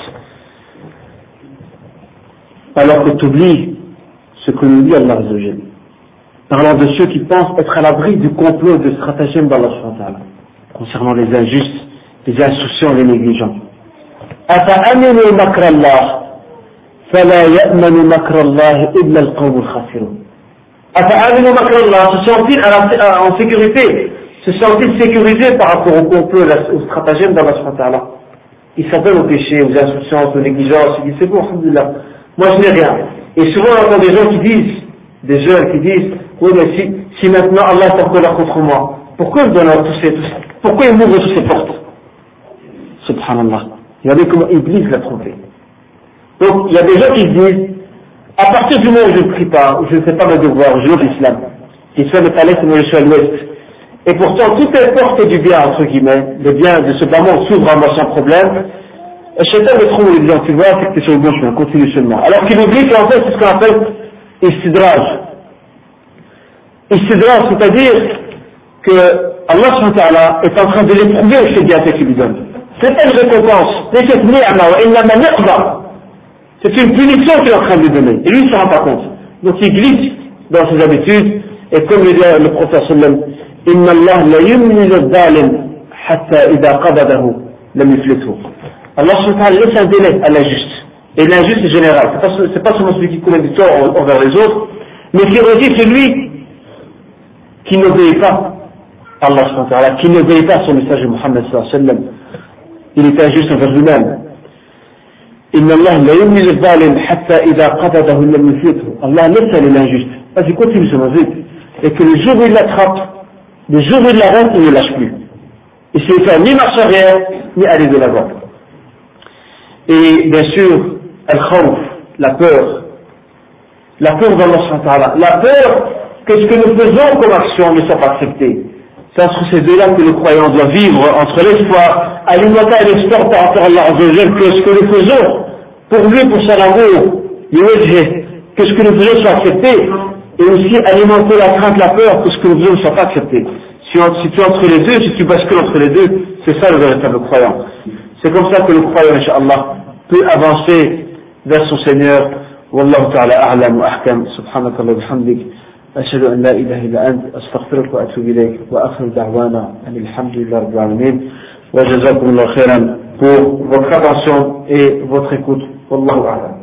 Alors que tu oublies ce que nous dit Allah Azzawajal, parlant de ceux qui pensent être à l'abri du complot de stratagème d'Allah concernant les injustes, les insouciants, les négligents. أفأمنوا مكر الله فلا يأمن مكر الله إلا القوم الخاسرون. أفأمنوا مكر الله, se sentent-ils en sécurité, se sentent-ils sécurisés par rapport au complot, au stratagème d'Allah subhanahu wa ta'ala? Ils s'appellent aux péchés, aux insouciances, aux négligences, ils disent c'est bon, alhamdulillah, moi je n'ai rien. Et souvent on entend des gens qui disent, des jeunes qui disent, oui mais si maintenant Allah est en colère contre moi, pourquoi il me donne pourquoi il m'ouvre toutes ces portes? Subhanallah. Regardez comment Iblis l'a trompé. Donc, il y a des gens qui se disent, à partir du moment où je ne prie pas, où je ne fais pas mes devoirs, je l'ouvre l'islam. L'islam est à l'est et moi je suis à l'ouest. Et pourtant, toutes les portes du bien, entre guillemets, le bien de ce bas monde s'ouvre à moi sans problème. Et Shaitan me trouve en disant, tu vois, c'est que tu es sur le bon chemin, continue seulement. Alors qu'il oublie qu'en fait, c'est ce qu'on appelle istidraj. Istidraj, c'est-à-dire que Allah subhanahu wa ta'ala est en train de l'éprouver avec ces bienfaits qu'il lui donne. C'est pas une récompense, c'est une punition qu'il est en train de lui donner. Et lui, il ne s'en rend pas compte. Donc il glisse dans ses habitudes, et comme le dit le prophète sallam, Inna Allah la yumni al-zalim hatta idha qabadahu lam yuflithu. Allah subhanahu wa ta'ala laisse un délai à l'injuste. Et l'injuste est général. C'est pas seulement celui qui commet du tort envers les autres, mais qui redit celui qui n'obéit pas à Allah subhanahu wa ta'ala, qui n'obéit pas à son message de Muhammad sallallahu alayhi wa sallam. Il est injuste envers lui-même. Inna Allah la yumni al-zalim hatta idha qabadahu lam yuflithu. Allah laisse aller l'injuste. Vas-y, continue son vite. Et que le jour où il l'attrape, le jour où il l'arrête, il ne lâche plus. Et c'est ne faire ni marche arrière, ni aller de l'avant. Et bien sûr, al-khawf, la peur d'Allah subhanahu wa ta'ala. La peur que ce que nous faisons comme action ne soit pas accepté. C'est entre ces deux-là que le croyant doit vivre, entre l'espoir, alimenter l'espoir par rapport à Allah Azzawajal, que ce que nous faisons pour lui, pour son amour, que ce que nous faisons soit accepté, et aussi alimenter la crainte, la peur, que ce que nous faisons ne soit pas accepté. Si tu es entre les deux, si tu bascules entre les deux, c'est ça le véritable croyant. C'est comme ça que le croyant, Inch'Allah, peut avancer vers son Seigneur. Wallahu ta'ala a'lam wa ahkam. Subhanakallah wa bihamdik. أشهد أن لا إله إلا أنت أستغفرك وأتوب إليك وآخر دعوانا أن الحمد لله رب العالمين وجزاكم الله خيرا pour votre attention et votre écoute. Wallahu a'lam.